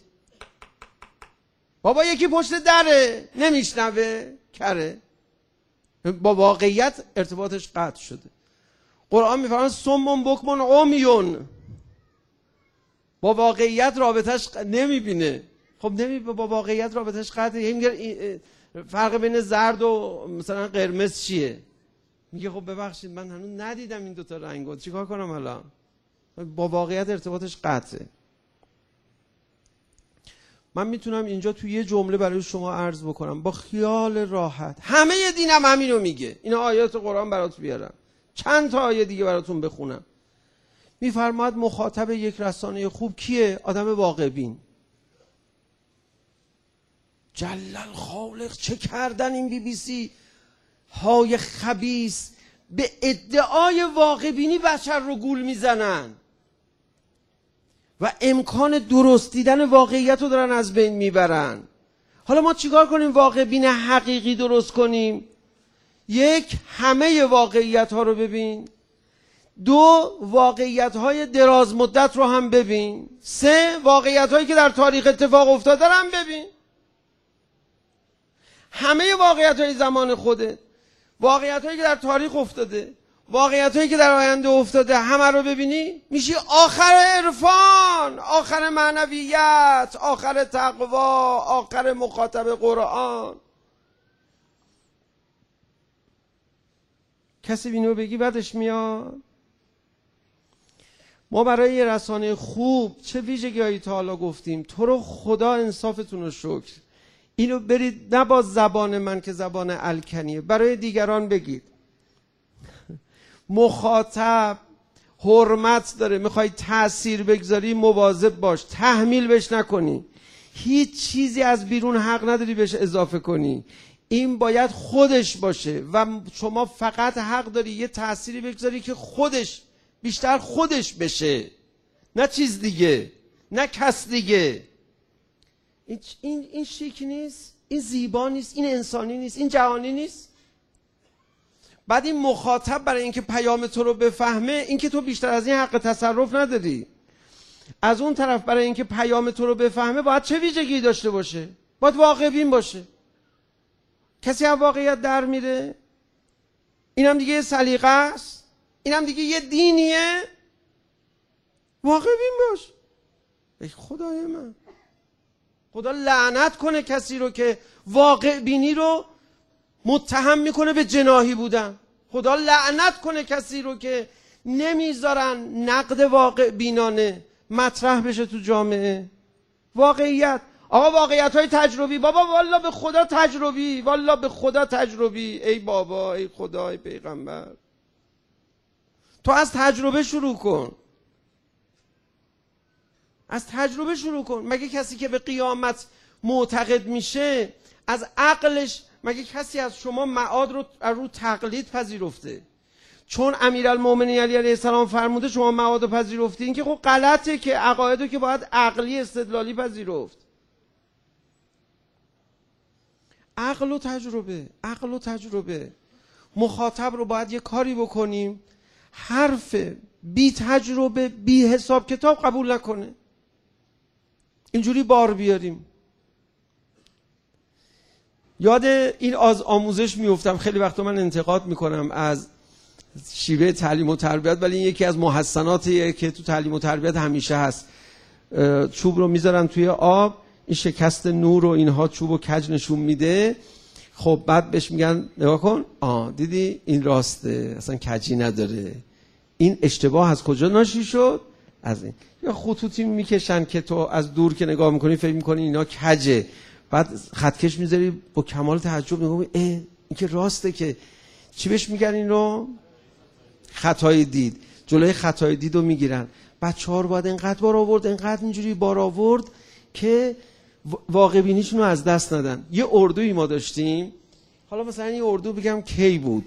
بابا یکی پشت دره نمیشنوه، کره، با واقعیت ارتباطش قطع شده. قرآن میفرماید صم بکم عمیون، با واقعیت رابطش نمیبینه. خب با واقعیت رابطش قطعه. میگه فرق بین زرد و مثلا قرمز چیه؟ میگه خب ببخشید من هنوز ندیدم این دوتا رنگو، چیکار کنم الان؟ با واقعیت ارتباطش قطعه. من میتونم اینجا تو یه جمله برای شما عرض بکنم با خیال راحت. همه دینم همینو میگه. اینا آیات قرآن براتون بیارم، چند تا آیه دیگه براتون بخونم. میفرماید مخاطب یک رسانه خوب کیه؟ آدم واقع بین. جلل خالق چه کردن این BBC های خبیث، به ادعای واقع بینی بشر رو گول میزنن. و امکان درست دیدن واقعیت رو دارن از بین میبرن. حالا ما چیکار کنیم واقع بین حقیقی درست کنیم؟ یک، همه واقعیت ها رو ببین. دو، واقعیت های دراز مدت رو هم ببین. سه، واقعیت هایی که در تاریخ اتفاق افتاده رو هم ببین. همه واقعیت های زمان خودت، واقعیت هایی که در تاریخ افتاده، واقعیت هایی که در آینده افتاده، همه رو ببینی میشی آخر عرفان، آخر معنویت، آخر تقوا، آخر مخاطب قرآن. کسی اینو بگی بعدش میاد. ما برای یه رسانه خوب چه ویژگی‌هایی تا حالا گفتیم. تو رو خدا انصافتون رو شکر، اینو برید نه با زبان من که زبان الکنیه، برای دیگران بگید. مخاطب حرمت داره، میخوای تأثیر بگذاری مواظب باش، تحمیل بهش نکنی. هیچ چیزی از بیرون حق نداری بهش اضافه کنی. این باید خودش باشه و شما فقط حق داری یه تأثیری بگذاری که خودش، بیشتر خودش بشه، نه چیز دیگه، نه کس دیگه. این شیک نیست، این زیبا نیست، این انسانی نیست، این جهانی نیست. بعد این مخاطب برای اینکه پیام تو رو بفهمه، اینکه تو بیشتر از این حق تصرف نداری. از اون طرف برای اینکه پیام تو رو بفهمه باید چه ویژگی داشته باشه؟ باید واقع بین باشه. کسی هم واقعیت در میره؟ اینم دیگه یه سلیقه است، اینم دیگه یه دینیه. واقع بین باش. ای خدای من، خدا لعنت کنه کسی رو که واقع بینی رو متهم میکنه به جناحی بودن. خدا لعنت کنه کسی رو که نمیذارن نقد واقع بینانه مطرح بشه تو جامعه. واقعیت، آقا واقعیت های تجربی، بابا والله به خدا تجربی، والله به خدا تجربی. ای بابا، ای خدا، ای پیغمبر، تو از تجربه شروع کن. از تجربه شروع کن. مگه کسی که به قیامت معتقد میشه از عقلش، مگه کسی از شما معاد رو تقلید پذیرفته؟ چون امیرالمومنین علی علیه السلام فرموده شما معاد رو پذیرفتین، که خب غلطه، که عقایدو که باید عقلی استدلالی پذیرفت. عقل و تجربه، عقل و تجربه. مخاطب رو باید یه کاری بکنیم حرف بی تجربه، بی حساب کتاب قبول نکنه. اینجوری بار بیاریم. یاد این آموزش میفتم. خیلی وقتا من انتقاد میکنم از شیوه تعلیم و تربیت، ولی این یکی از محسناتیه که تو تعلیم و تربیت همیشه هست. چوب رو میذارن توی آب، این شکست نور و اینها چوب و کج نشون میده. خب بعد بهش میگن نگاه کن، دیدی این راسته، اصلا کجی نداره. این اشتباه از کجا ناشی شد؟ از این. یا خطوطی میکشن که تو از دور که نگاه میکنی فکر میکنی اینا کجه، بعد خطکش میذاری با کمال تعجب نگاه میکنی این که راسته. که چی بهش میگن؟ این رو خطای دید. جلوی خطای دید رو میگیرن. بچه‌ها رو باید اینقدر بار آورد، اینقدر اینجوری بار آورد که واقع بینیشون رو از دست ندن. یه اردویی ما داشتیم، حالا مثلا یه اردو بگم کی بود،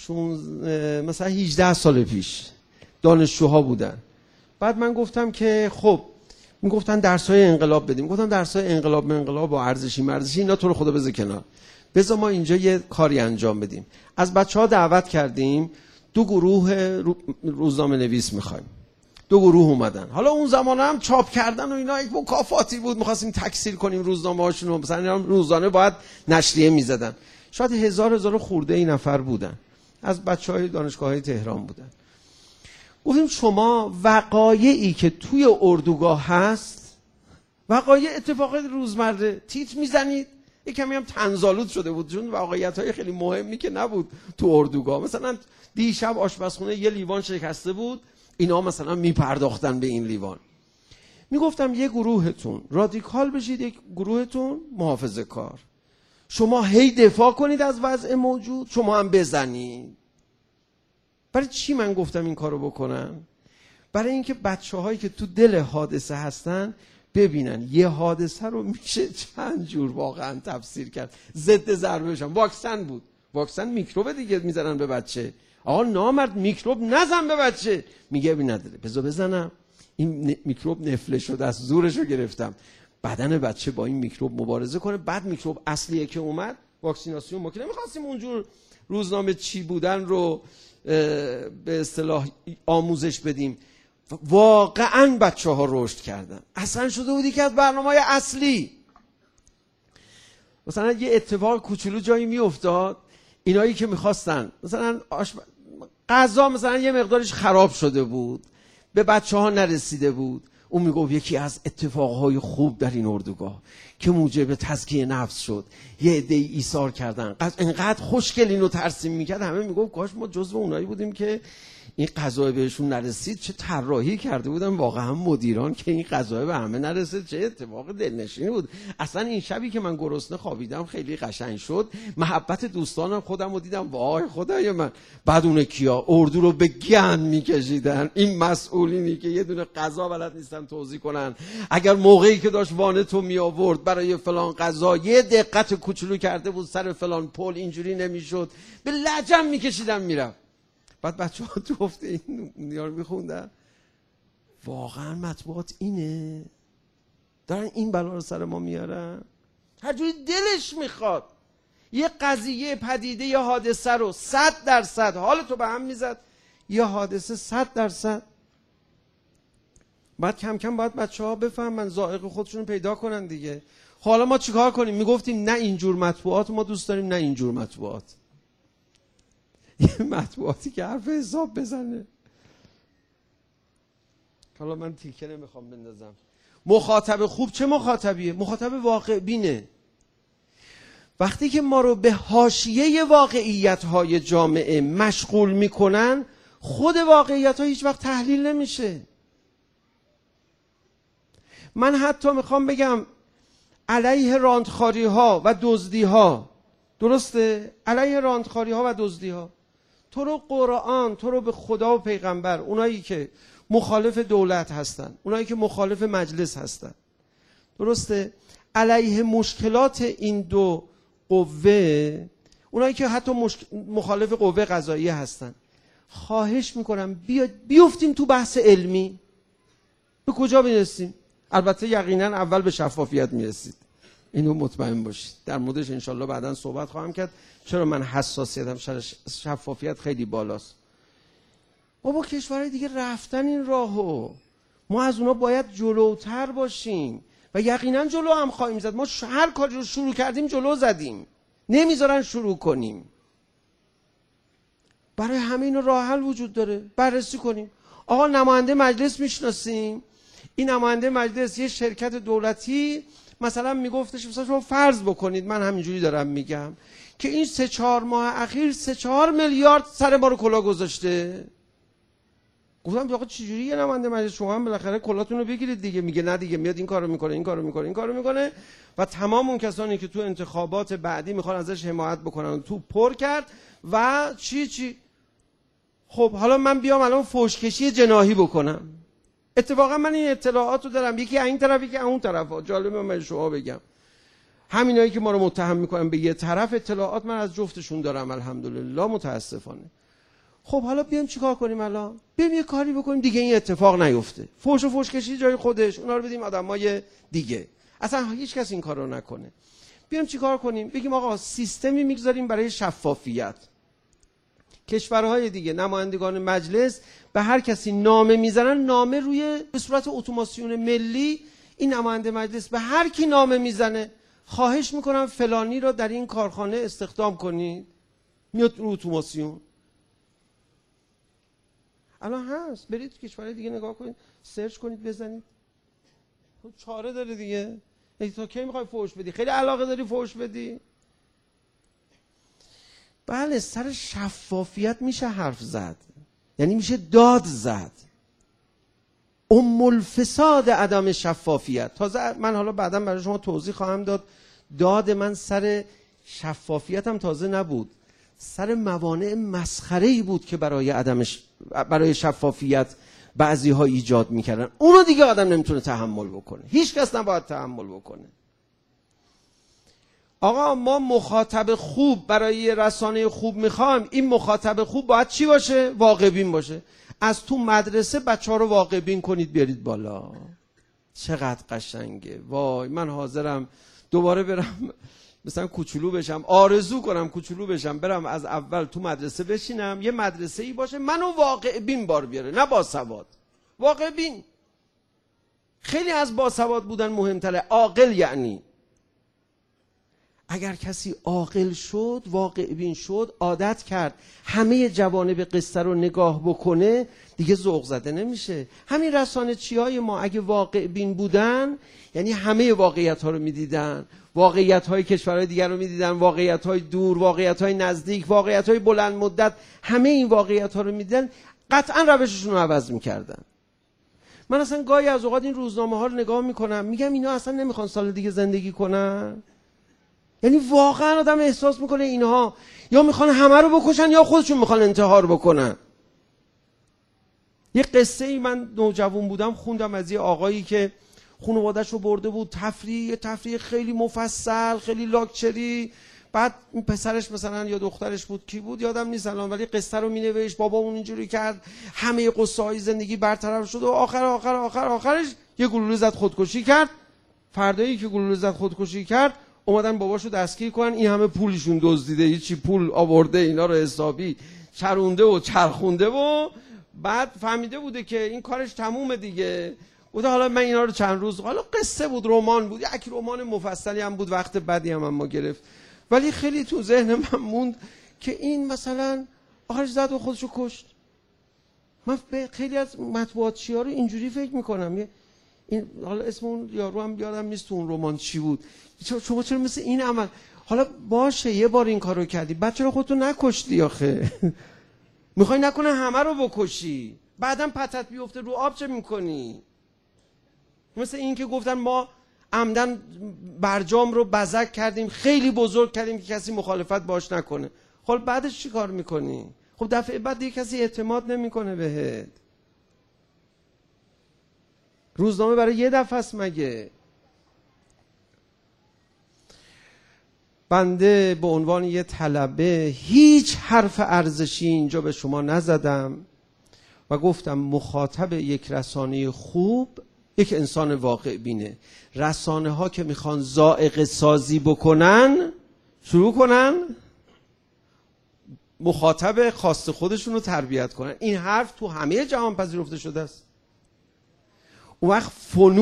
مثلا 18 سال پیش دانشجوها بودن. بعد من گفتم که خب، میگفتن درس‌های انقلاب بدیم. گفتم درس‌های انقلاب و ارزشی اینا تو رو خدا بذار کنار، بذار ما اینجا یه کاری انجام بدیم. از بچه‌ها دعوت کردیم 2 گروه روزنامه نویس می‌خوایم. 2 گروه اومدن. حالا اون زمان هم چاپ کردن و اینا یک مکافاتی بود، می‌خواستیم تکثیر کنیم روزنامه‌هاشون رو. مثلا روزانه باید نشریه می‌زدن. شاید 1000 خورده این نفر بودن، از بچه‌های دانشگاه‌های تهران بودن. گفتیم شما وقایعی که توی اردوگاه هست، وقایع اتفاقات روزمره، تیتر میزنید. یک کمی هم طنزآلود شده بود، چون واقعیت‌های خیلی مهمی که نبود تو اردوگاه. مثلا دیشب آشپزخونه یه لیوان شکسته بود، اینا مثلا میپرداختن به این لیوان. میگفتم یه گروهتون رادیکال بشید، یک گروهتون محافظه‌کار. شما هی دفاع کنید از وضع موجود، شما هم بزنید. برای چی من گفتم این کارو بکنن؟ برای اینکه بچه‌هایی که تو دل حادثه هستن ببینن یه حادثه رو میشه چند جور واقعا تفسیر کرد. ضد ضربه بشن. واکسن بود، واکسن میکروب دیگه میزنن به بچه. آقا نامرد میکروب نزن به بچه. میگه بی نداره، بذار بزنم. این میکروب نفله شده است، زورش رو گرفتم. بدن بچه با این میکروب مبارزه کنه. بعد میکروب اصلیه که اومد واکسیناسیون. ما که نمیخواستیم اونجور روزنامه چی بودن رو به اصطلاح آموزش بدیم. واقعا بچه ها رشد کردن. اصلا شده بودی که از برنامه‌های اصلی. مثلا یه اتفاق کوچولو جایی میافتاد، اینایی که میخواستن مثلا غذا مثلا یه مقدارش خراب شده بود، به بچه ها نرسیده بود، اون میگفت یکی از اتفاقهای خوب در این اردوگاه که موجب تزکیه نفس شد، یه عده‌ای ایثار کردن، انقدر خوشگل اینو ترسیم میکرد، همه میگفت کاش ما جزو اونایی بودیم که این غذا بهشون نرسید. چه طراحی کرده بودن واقعا مدیران که این غذا به همه نرسید. چه اتفاق دلنشینی بود. اصلا این شبی که من گرسنه خوابیدم خیلی قشنگ شد. محبت دوستانم خودم رو دیدم، وای خدای من. بعد اون کیا اردو رو به گند میکشیدن، این مسئولینی که یه دونه غذا بلد نیستن توضیح کنن. اگر موقعی که داشت وانتو می آورد برای فلان غذا یه دقت کوچولو کرده بود سر فلان پل اینجوری نمیشد، به لجن میکشیدن میرم. بعد بچه ها تو گفته این نیار میخوندن واقعا مطبوعات اینه، دارن این بلا رو سر ما میارن. هر جوری دلش میخواد یه قضیه پدیده یه حادثه رو 100% حال تو به هم میزد، یه حادثه 100%. بعد کم کم باید بچه ها بفهمن، ذائقه خودشون پیدا کنن دیگه. حالا ما چیکار کنیم؟ میگفتیم نه اینجور مطبوعات ما دوست داریم، نه اینجور مطبوعات. یه مطبوعاتی که حرف حساب بزنه. حالا من تیکه نمیخوام بندازم. مخاطب خوب چه مخاطبیه؟ مخاطب واقع بینه. وقتی که ما رو به حاشیه واقعیت‌های جامعه مشغول میکنن، خود واقعیت‌ها هیچ وقت تحلیل نمیشه. من حتی میخوام بگم علیه راندخاری‌ها و دزدی‌ها، درسته؟ علیه راندخاری‌ها و دزدی‌ها، تو رو قرآن، تو رو به خدا و پیغمبر، اونایی که مخالف دولت هستن، اونایی که مخالف مجلس هستن، درسته؟ علیه مشکلات این دو قوه، اونایی که حتی مخالف قوه قضاییه هستن، خواهش میکنم بیفتیم تو بحث علمی. به کجا میرسیم؟ البته یقینا اول به شفافیت میرسید، اینو مطمئن باشید. در موردش انشالله بعداً صحبت خواهم کرد. چرا من حساسیتم شفافیت خیلی بالاست. بابا کشورهای دیگه رفتن این راهو، ما از اونا باید جلوتر باشیم و یقینا جلو هم خواهیم زد. ما هر کاری رو شروع کردیم جلو زدیم، نمیذارن شروع کنیم. برای همه اینا راه حل وجود داره، بررسی کنیم. آقا نماینده مجلس میشناسیم، این نماینده مجلس یه شرکت دولتی مثلا میگفتش، مثلا شما فرض بکنید، من همینجوری دارم میگم که این 3-4 ماه اخیر 3-4 میلیارد سر ما رو کلاه گذاشته. گفتم آقا چجوری یه نماینده مجلس، شما هم بالاخره کلاتون رو بگیرید دیگه. میگه نه دیگه، میاد این کارو میکنه، این کارو میکنه، این کارو میکنه و تمام اون کسانی که تو انتخابات بعدی میخوان ازش حمایت بکنن تو پر کرد و چی. خب حالا من بیام الان فحشکشی جناحی بکنم. اتفاقا من این اطلاعات رو دارم، یکی این طرف یکی اون طرف. جالبه من شما بگم، همینایی که ما رو متهم میکنن به یه طرف، اطلاعات من از جفتشون دارم الحمدلله، متاسفانه. خب حالا بیایم چیکار کنیم؟ الان بیایم یه کاری بکنیم دیگه این اتفاق نیفته. فحش و فحشکشی جای خودش، اونا رو بدیم آدمای دیگه، اصلا هیچ کس این کارو نکنه. بیایم چیکار کنیم؟ بگیم آقا سیستمی میگذاریم برای شفافیت. کشورهای دیگه نمایندگان مجلس به هر کسی نامه میزنن، نامه روی به صورت اتوماسیون ملی، این نماینده مجلس به هر کی نامه میزنه خواهش میکنم فلانی رو در این کارخانه استخدام کنید، میاد رو اتوماسیون. الان هست، برید تو کشورهای دیگه نگاه کنید، سرچ کنید، بزنید. خب چاره داره دیگه. تا کی میخوای فحش بدی؟ خیلی علاقه داری فحش بدی؟ بله، سر شفافیت میشه حرف زد، یعنی میشه داد زد. الفساد عدم شفافیت. تازه من حالا بعداً برای شما توضیح خواهم داد، داد من سر شفافیت هم تازه نبود، سر موانع مسخره‌ای بود که برای شفافیت بعضی ها ایجاد میکردن. اونو دیگه آدم نمیتونه تحمل بکنه، هیچ کس نباید تحمل بکنه. آقا ما مخاطب خوب برای رسانه خوب میخوایم، این مخاطب خوب باید چی باشه؟ واقع بین باشه. از تو مدرسه بچه ها رو واقع بین کنید بیارید بالا. چقدر قشنگه. وای من حاضرم دوباره برم مثلا کوچولو بشم، آرزو کنم کوچولو بشم، برم از اول تو مدرسه بشینم، یه مدرسه ای باشه منو واقع بین بار بیاره، نه باسواد. واقع بین. خیلی از باسواد بودن مهمتره. عاقل یعنی اگر کسی عاقل شد، واقع بین شد، عادت کرد همه جوانب قصه رو نگاه بکنه، دیگه ذوق زده نمیشه. همین رسانه چیای ما اگه واقع بین بودن، یعنی همه واقعیت ها رو میدیدن، واقعیت های کشورهای دیگر رو میدیدن، واقعیت های دور، واقعیت های نزدیک، واقعیت های بلند مدت، همه این واقعیت ها رو میدیدن، قطعا روششون رو عوض میکردن. من اصلا گاهی از اوقات این روزنامه ها رو نگاه میکنم، میگم اینا اصلا نمیخوان سال دیگه زندگی کنن. یعنی واقعا آدم احساس میکنه اینها یا میخوان همه رو بکشن یا خودشون میخوان انتحار بکنن. یه قصه ای من نوجوان بودم خوندم از یه آقایی که خانواده‌اش رو برده بود تفریح خیلی مفصل، خیلی لاکچری. بعد این پسرش مثلا یا دخترش بود کی بود یادم نیست الان، ولی قصه رو مینوشت بابا اون اینجوری کرد، همه قصه های زندگی برطرف شد و آخرش یه گلوله زد خودکشی کرد. فردایی که گلوله زد خودکشی کرد اومدن باباشو دستگیر کنن، این همه پولشون دزدیده، هیچی پول آورده اینا رو حسابی چرونده و چرخونده و بعد فهمیده بوده که این کارش تمومه دیگه. بوده حالا من اینا رو چند روز، حالا قصه بود، رمان بود، یک رمان مفصلی هم بود، وقت بدی هم ما گرفت، ولی خیلی تو ذهن من موند که این مثلا آخرش زد و خودشو کشت. من خیلی از مطبوعاتچی‌ها رو اینجوری فکر میکنم، این حالا اسم اون یارو هم یادم نیست تو اون رمان چی بود، شما چرا مثل این عمل، حالا باشه یه بار این کارو کردی بعد چرا خودتو نکشتی آخه؟ میخوای نکنه همه رو بکشی بعدم پتت بیفته رو آب چه میکنی؟ مثل این که گفتن ما عمدن برجام رو بزک کردیم، خیلی بزرگ کردیم که کسی مخالفت باش نکنه. خب بعدش چی کار میکنی؟ خب دفعه بعد دیگه کسی اعتماد نمیکنه بهت. روزنامه برای یه دفعه است مگه؟ بنده به عنوان یه طلبه هیچ حرف ارزشی اینجا به شما نزدم و گفتم مخاطب یک رسانه خوب یک انسان واقع بینه. رسانه ها که میخوان ذائقه سازی بکنن شروع کنن مخاطب خاص خودشون رو تربیت کنن. این حرف تو همه جهان پذیرفته شده است. اون وقت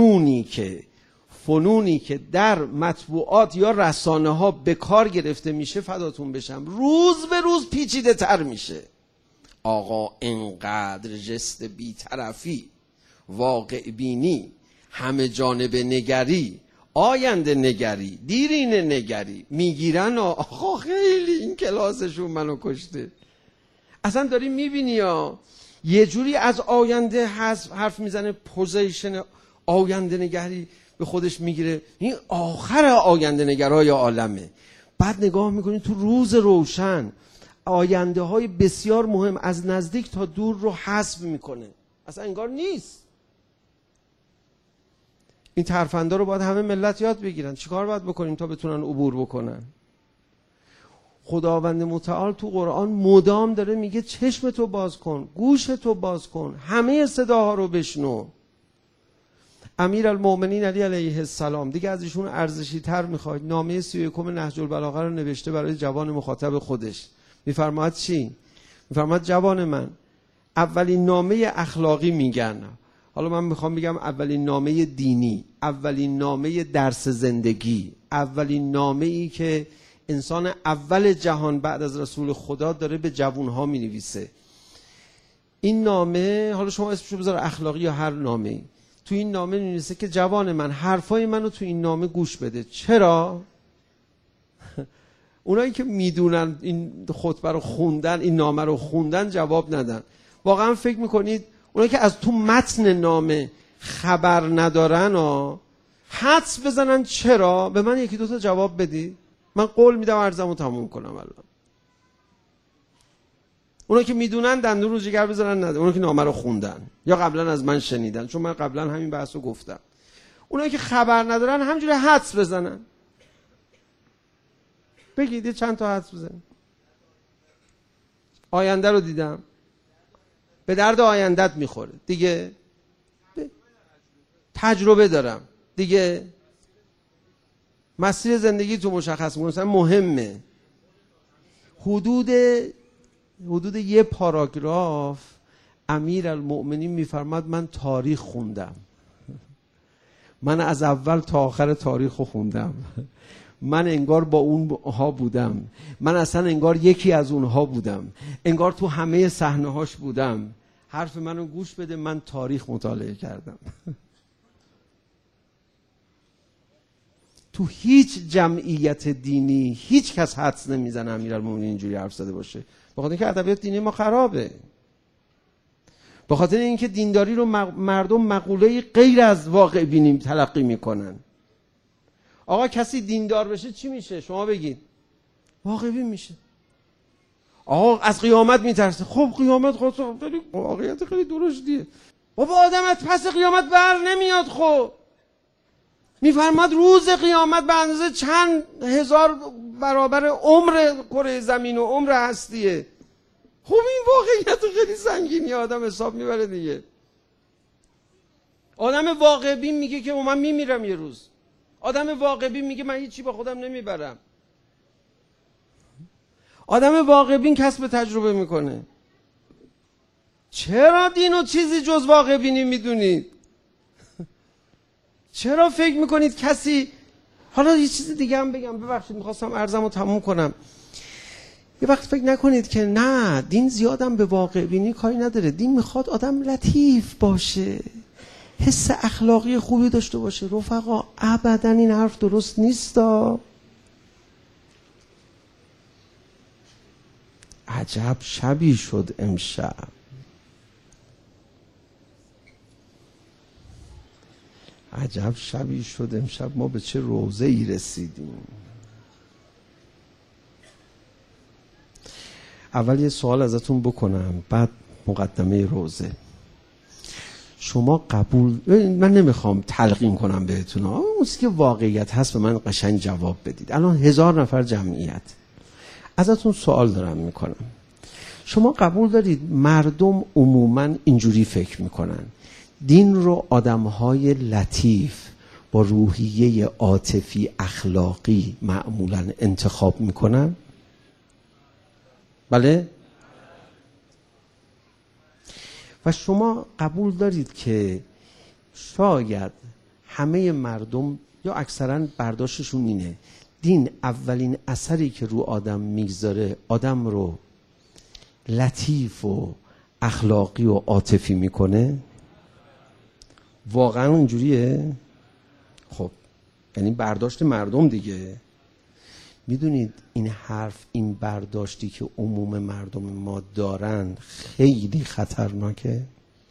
فنونی که در مطبوعات یا رسانه ها به کار گرفته میشه، فداتون بشم، روز به روز پیچیده تر میشه. آقا انقدر جست بی‌طرفی، واقع بینی، همه جانب نگری، آینده نگری، دیرینه نگری میگیرن. آقا خیلی این کلاسشون منو کشته. اصلا داری میبینی یه جوری از آینده حرف میزنه، پوزیشن آینده نگری به خودش میگیره، این آخر آینده نگرای عالمه. بعد نگاه میکنی تو روز روشن آینده های بسیار مهم از نزدیک تا دور رو حذف میکنه، اصلا انگار نیست. این ترفندا رو باید همه ملت یاد بگیرن. چیکار باید بکنیم تا بتونن عبور بکنن؟ خداوند متعال تو قرآن مدام داره میگه چشم تو باز کن، گوش تو باز کن، همه صداها رو بشنو. امیرالمومنین علی علیه السلام دیگه از ایشون ارزشی تر میخواید، نامه 31 نهج البلاغه رو نوشته برای جوان مخاطب خودش. میفرماید چی؟ میفرماید جوان من، اولین نامه اخلاقی میگن، حالا من میخوام بگم اولین نامه دینی، اولین نامه درس زندگی، اولین نامه ای که انسان اول جهان بعد از رسول خدا داره به جوانها مینویسه. این نامه، حالا شما اسمشو بذار اخلاقی یا هر نامه‌ای، تو این نامه مینویسه که جوان من حرفای منو تو این نامه گوش بده. چرا؟ اونایی که میدونن این خطبه رو خوندن، این نامه رو خوندن، جواب ندن. واقعا فکر میکنید اونایی که از تو متن نامه خبر ندارن حدس بزنن چرا؟ به من یکی دو تا جواب بدی، من قول میدم عرضمو تموم کنم. الان اونا که میدونن دندون رو جگر بذارن ندارن، اونا که نامه رو خوندن یا قبلا از من شنیدن، چون من قبلا همین بحثو گفتم. اونا که خبر ندارن همجوری حدس بزنن. بگید یه چند تا حدس بزنید. آینده رو دیدم، به درد آیندت میخوره دیگه، تجربه دارم دیگه، مسیر زندگی تو مشخص میکنه، مهمه. حدود یه پاراگراف امیرالمؤمنین میفرماد من تاریخ خوندم، من از اول تا آخر تاریخ رو خوندم، من انگار با اونها بودم، من اصلا انگار یکی از اونها بودم، انگار تو همه صحنه هاش بودم، حرف منو گوش بده، من تاریخ مطالعه کردم. تو هیچ جمعیت دینی هیچ کس حدس نمیزنه امیرالمومنین اینجوری حرف زده باشه، به خاطر اینکه ادبیات دینی ما خرابه، به خاطر اینکه دینداری رو مردم مقوله غیر از واقع بینی تلقی میکنن. آقا کسی دیندار بشه چی میشه؟ شما بگید. واقع بین میشه. آقا از قیامت میترسه، خب قیامت خودت خیلی واقعیت خیلی درشتیه. بابا آدم از پس قیامت بر نمیاد. خب میفرماد روز قیامت به اندازه چند هزار برابر عمر کره زمین و عمر هستیه. خب این واقعیت خیلی سنگینی آدم حساب میبره دیگه. آدم واقع بین میگه که من میمیرم یه روز. آدم واقع بین میگه من هیچی با خودم نمیبرم. آدم واقع بین کسب تجربه میکنه. چرا دینو چیزی جز واقع بینی میدونید؟ چرا فکر میکنید کسی، حالا یه چیز دیگه هم بگم، ببخشید میخواستم عرضمو تموم کنم، یه وقت فکر نکنید که نه دین زیادم به واقع بینی کاری نداره، دین میخواد آدم لطیف باشه، حس اخلاقی خوبی داشته باشه. رفقا ابدا این حرف درست نیستا. عجب شبی شد امشب. عجب شبی شد امشب، ما به چه روضه ای رسیدیم. اول یه سوال ازتون بکنم، بعد مقدمه روضه. شما قبول، من نمیخوام تلقین کنم بهتون، اون چیزی که واقعیت هست به من قشنگ جواب بدید. الان 1000 نفر جمعیت، ازتون سوال دارم میکنم. شما قبول دارید مردم عموما اینجوری فکر میکنن دین رو آدمهای لطیف با روحیه عاطفی اخلاقی معمولا انتخاب میکنن؟ بله؟ و شما قبول دارید که شاید همه مردم یا اکثرا برداشتشون اینه دین اولین اثری که رو آدم میگذاره آدم رو لطیف و اخلاقی و عاطفی میکنه؟ واقعا اونجوریه؟ خب یعنی برداشت مردم دیگه. میدونید این حرف، این برداشتی که عموم مردم ما دارن خیلی خطرناکه.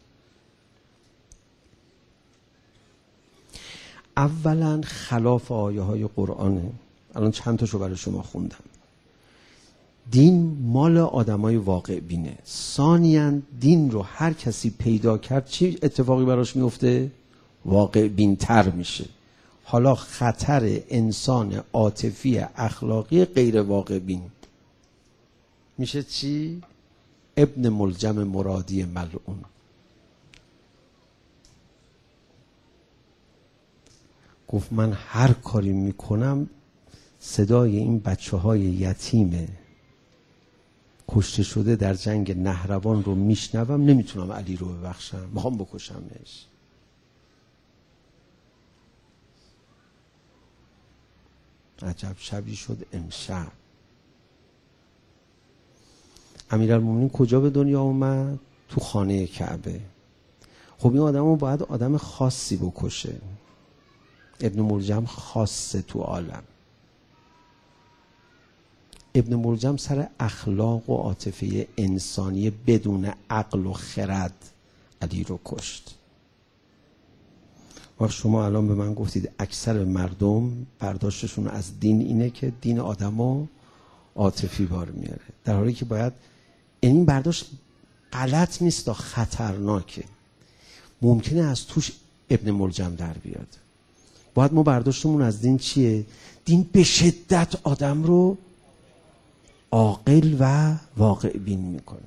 اولا خلاف آیه های قرآنه. الان چند تاشو برای شما خوندم. دین مال آدمای واقع بینه. ثانیاً دین رو هر کسی پیدا کرد چی اتفاقی براش میفته؟ واقع بین تر میشه. حالا خطر انسان عاطفی اخلاقی غیر واقع بین میشه چی؟ ابن ملجم مرادی ملعون. گفت من هر کاری میکنم صدای این بچه های یتیم کشته شده در جنگ نهروان رو میشنوم، نمیتونم علی رو ببخشم، میخوام بکشمش. عجب شبی شد امشب. امیرالمومنین کجا به دنیا اومد؟ تو خانه کعبه. خب این آدم رو باید آدم خاصی بکشه. ابن ملجم خاصه تو عالم. ابن ملجم سر اخلاق و عاطفه انسانی بدون عقل و خرد علی رو کشت. و شما الان به من گفتید اکثر مردم برداشتشون از دین اینه که دین آدمو عاطفی بار میاره، در حالی که باید این برداشت غلط نیست، خطرناکه. ممکنه از توش ابن ملجم در بیاد. باید ما برداشتمون از دین چیه؟ دین به شدت آدم رو عاقل و واقع بین میکنه.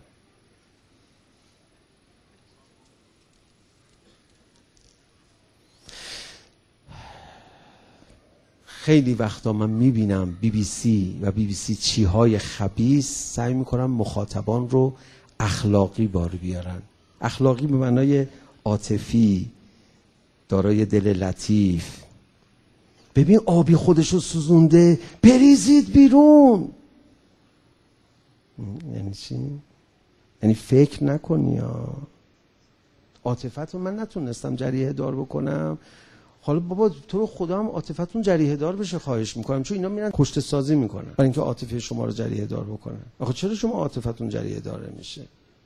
خیلی وقتا من میبینم BBC و BBC چیهای خبیث سعی میکنن مخاطبان رو اخلاقی بار بیارن. اخلاقی به معنای عاطفی، دارای دل لطیف. ببین آبی خودشو سوزونده، بریزید بیرون. یعنی چی؟ یعنی فکر نکنی ها. عاطفت رو من نتونستم جریحه دار بکنم، حالا بابا تو رو خدا هم عاطفتون جریحه دار بشه خواهش میکنم، چون اینا میرن کشته سازی میکنن برای اینکه عاطفه شما رو جریحه دار بکنن. آخه چرا شما عاطفتون جریحه دار میشه؟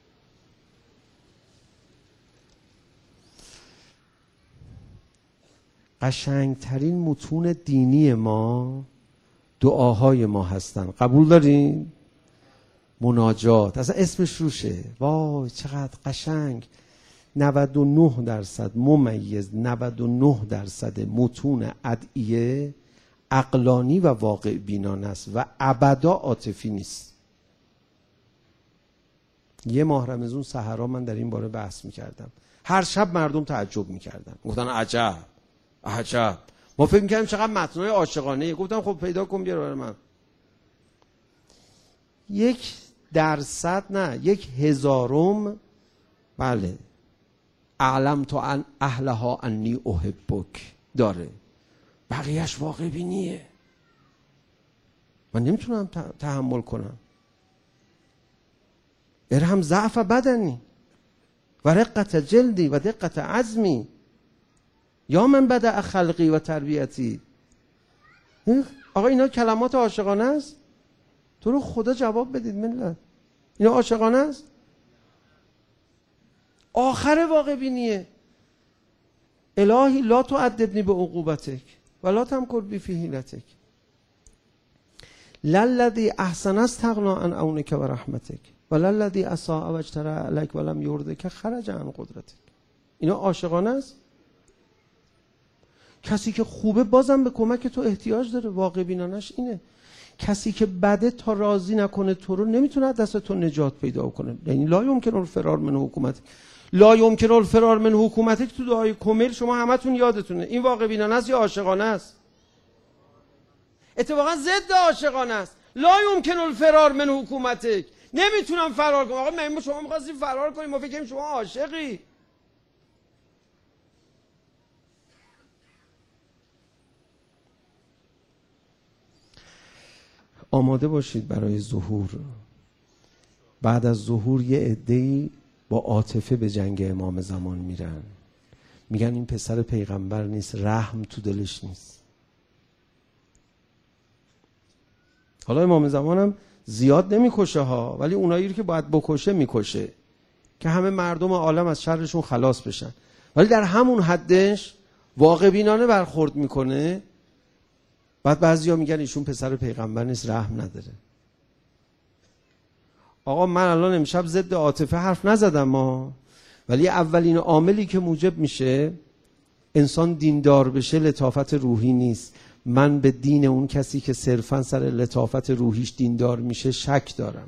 قشنگترین متون دینی ما دعاهای ما هستن. قبول دارین؟ مناجات اصلا اسمش روشه. وای چقدر قشنگ. 99% ممیز 99% متون ادعیه عقلانی و واقع بینانه است و ابدا عاطفی نیست. یه ماه رمضان سحرا من در این باره بحث میکردم، هر شب مردم تعجب میکردن، گفتن عجب عجب، ما فکر میکردیم چقدر متنای عاشقانه. گفتم خب پیدا کن بیار برای من. 1% نه 1/1000 بله اعلم تو ان اهلها انی احبک داره، بقیهش واقع بینیه. من نمیتونم تحمل کنم. ارحم ضعف بدنی و رقت جلدی و دقت عزمی یا من بدأ خلقی و تربیتی. آقا اینا کلمات عاشقانه است؟ تو رو خدا جواب بدید ملت، اینا عاشقانه است؟ آخر واقع بینیه. الهی لا تعذبنی به عقوبتک ولا تمکر بی فی حیلتک للذی احسن استغنا عن عونک و رحمتک وللذی اساء و اجترأ علیک ولم یردک خرج عن قدرتک. اینا عاشقانه است؟ کسی که خوبه بازم به کمک تو احتیاج داره، واقع بینانش اینه. کسی که بده تا راضی نکنه تو رو نمیتونه دست تو نجات پیدا کنه. یعنی لا یمکن الفرار من حکومت، لا یمکن الفرار من حکومتک تو دعای کمیل شما همتون یادتونه. این واقع بینانه است یا عاشقانه است؟ اتفاقا ضد عاشقانه است. لا یمکن الفرار من حکومتک، نمیتونم فرار کنم. آقا من شما می‌خواستید فرار کنیم، ما فکر کنیم شما عاشقی. آماده باشید برای ظهور. بعد از ظهور یه عده‌ای با عاطفه به جنگ امام زمان میرن، میگن این پسر پیغمبر نیست، رحم تو دلش نیست. حالا امام زمان هم زیاد نمیکشه ها، ولی اونایی رو که باید بکشه میکشه که همه مردم عالم از شرشون خلاص بشن، ولی در همون حدش واقع بینانه برخورد میکنه. بعد بعضیا میگن ایشون پسر پیغمبر نیست، رحم نداره. آقا من الان امشب ضد عاطفه حرف نزدم ولی اولین عاملی که موجب میشه انسان دیندار بشه لطافت روحی نیست. من به دین اون کسی که صرفا سر لطافت روحیش دیندار میشه شک دارم.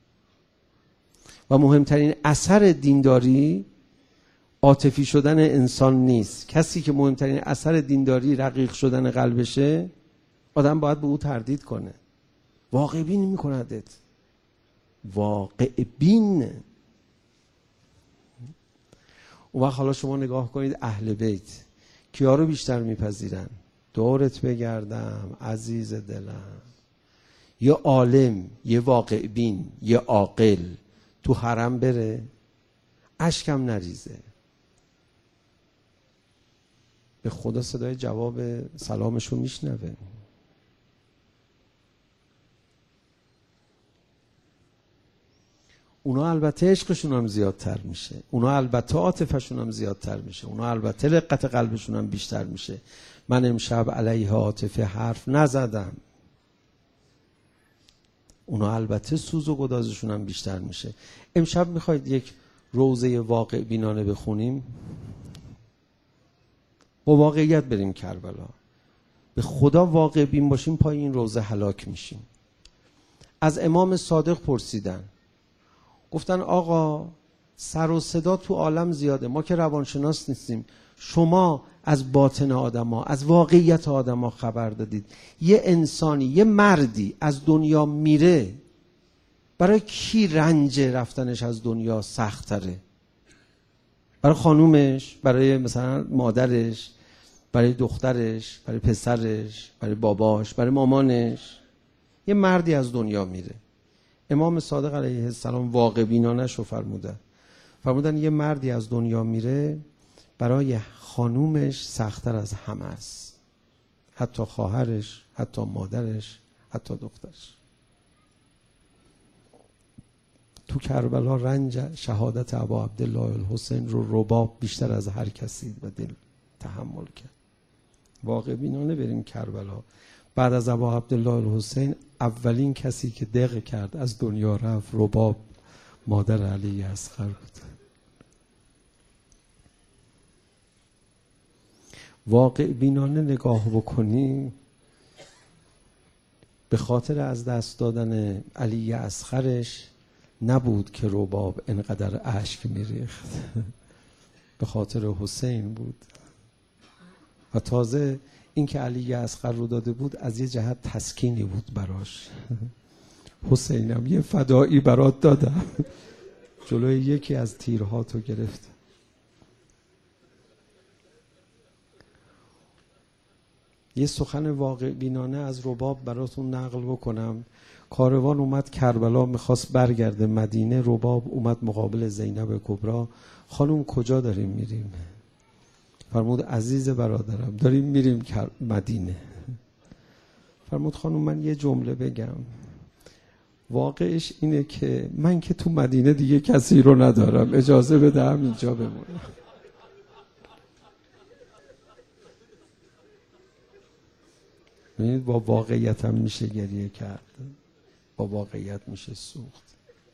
و مهمترین اثر دینداری عاطفی شدن انسان نیست. کسی که مهمترین اثر دینداری رقیق شدن قلبشه، آدم باید به او تردید کنه. واقع بین میکندت، واقع بین. اون وقت حالا شما نگاه کنید اهل بیت کیا رو بیشتر میپذیرن؟ دورت بگردم عزیز دلم، یه عالم، یه واقع بین، یه عاقل تو حرم بره اشکم نریزه، به خدا صدای جواب سلامشو میشنوه. اونا البته عشقشون هم زیادتر میشه، اونا البته عاطفه‌شون هم زیادتر میشه، اونا البته رقت قلبشون هم بیشتر میشه. من امشب علیه عاطفه حرف نزدم. اونا البته سوز و گدازشون هم بیشتر میشه. امشب میخواید یک روضه واقع بینانه بخونیم؟ با واقعیت بریم کربلا. به خدا واقع بین باشیم پای این روضه هلاک میشیم. از امام صادق پرسیدن، گفتن آقا سر و صدا تو عالم زیاده، ما که روانشناس نیستیم، شما از باطن آدما، از واقعیت آدما خبر دادید، یه انسانی، یه مردی از دنیا میره، برای کی رنج رفتنش از دنیا سخت تره؟ برای خانومش، برای مثلا مادرش، برای دخترش، برای پسرش، برای باباش، برای مامانش؟ یه مردی از دنیا میره. امام صادق علیه السلام واقع بینانش رو فرمودن یه مردی از دنیا میره، برای خانومش سخت‌تر از همه است، حتی خواهرش، حتی مادرش، حتی دخترش. تو کربلا رنج شهادت ابا عبدالله الحسین رو رباب بیشتر از هر کسی و دل تحمل کرد. واقع بینانه بریم کربلا. بعد از ابا عبدالله الحسین اولین کسی که دق کرد از دنیا رفت رباب مادر علی اصغر بود. واقع بینانه نگاه بکنی، به خاطر از دست دادن علی اصغرش نبود که رباب انقدر اشک میریخت، به خاطر حسین بود. و تازه این که علی اصغر رو داده بود از یه جهت تسکینی بود براش. حسینم یه فدایی برات دادم، جلوی یکی از تیرهاتو گرفت. یه سخن واقع بینانه از رباب براتون نقل بکنم. کاروان اومد کربلا، میخواست برگرده مدینه. رباب اومد مقابل زینب کبرا، خانم کجا داریم میریم؟ فرمود عزیز برادرم داریم میریم مدینه. فرمود خانم من یه جمله بگم، واقعش اینه که من که تو مدینه دیگه کسی رو ندارم، اجازه بدم اینجا بمونم. با واقعیت هم میشه گریه کرد، با واقعیت میشه سوخت.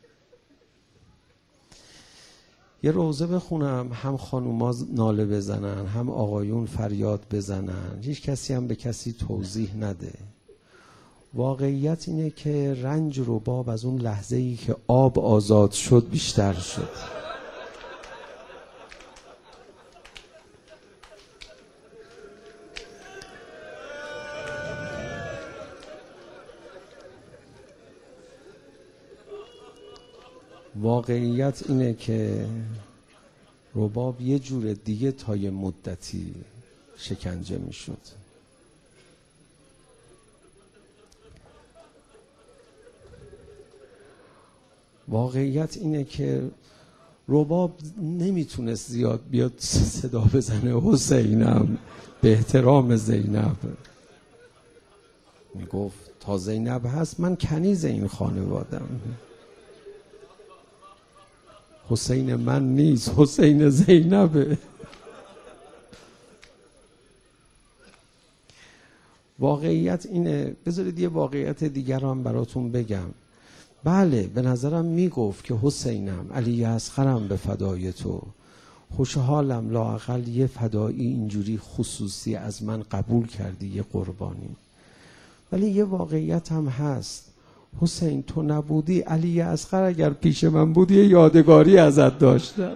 یه روزه بخونم، هم خانوما ناله بزنن، هم آقایون فریاد بزنن، هیچ کسی هم به کسی توضیح نده. واقعیت اینه که رنج رباب از اون لحظه‌ای که آب آزاد شد بیشتر شد. واقعیت اینه که رباب یه جور دیگه تا یه مدتی شکنجه می شد. واقعیت اینه که رباب نمیتونست زیاد بیاد صدا بزنه حسینم به احترام زینب. میگفت تا زینب هست من کنیز این خانوادم، حسین من نیست، حسین زینبه. واقعیت اینه. بذارید یه واقعیت دیگر هم براتون بگم. بله به نظرم میگفت که حسینم، علی اصغرم به فدای تو، خوشحالم لااقل یه فدایی اینجوری خصوصی از من قبول کردی، یه قربانی. ولی یه واقعیت هم هست، حسین تو نبودی، علی اصغر اگر پیش من بود یه یادگاری ازت داشتم.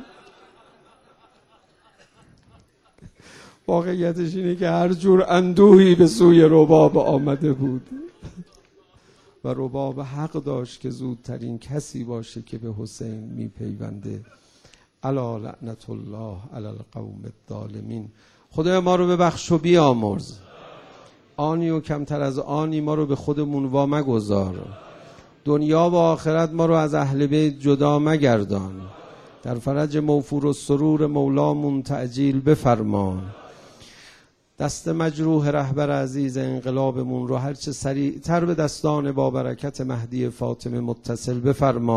واقعیتش اینه که هر جور اندوهی به سوی رباب آمده بود و رباب حق داشت که زودترین کسی باشه که به حسین میپیونده. الا لعنت الله علی القوم الظالمین. خدا ما رو ببخش و بیامرز، آنی و کمتر از آنی ما رو به خودمون وا مگذار، دنیا و آخرت ما رو از اهل بیت جدا مگردان، در فرج موفور و سرور مولامون تعجیل بفرما، دست مجروح رهبر عزیز انقلابمون رو هرچه سریعتر به دستان با برکت مهدی فاطمه متصل بفرما.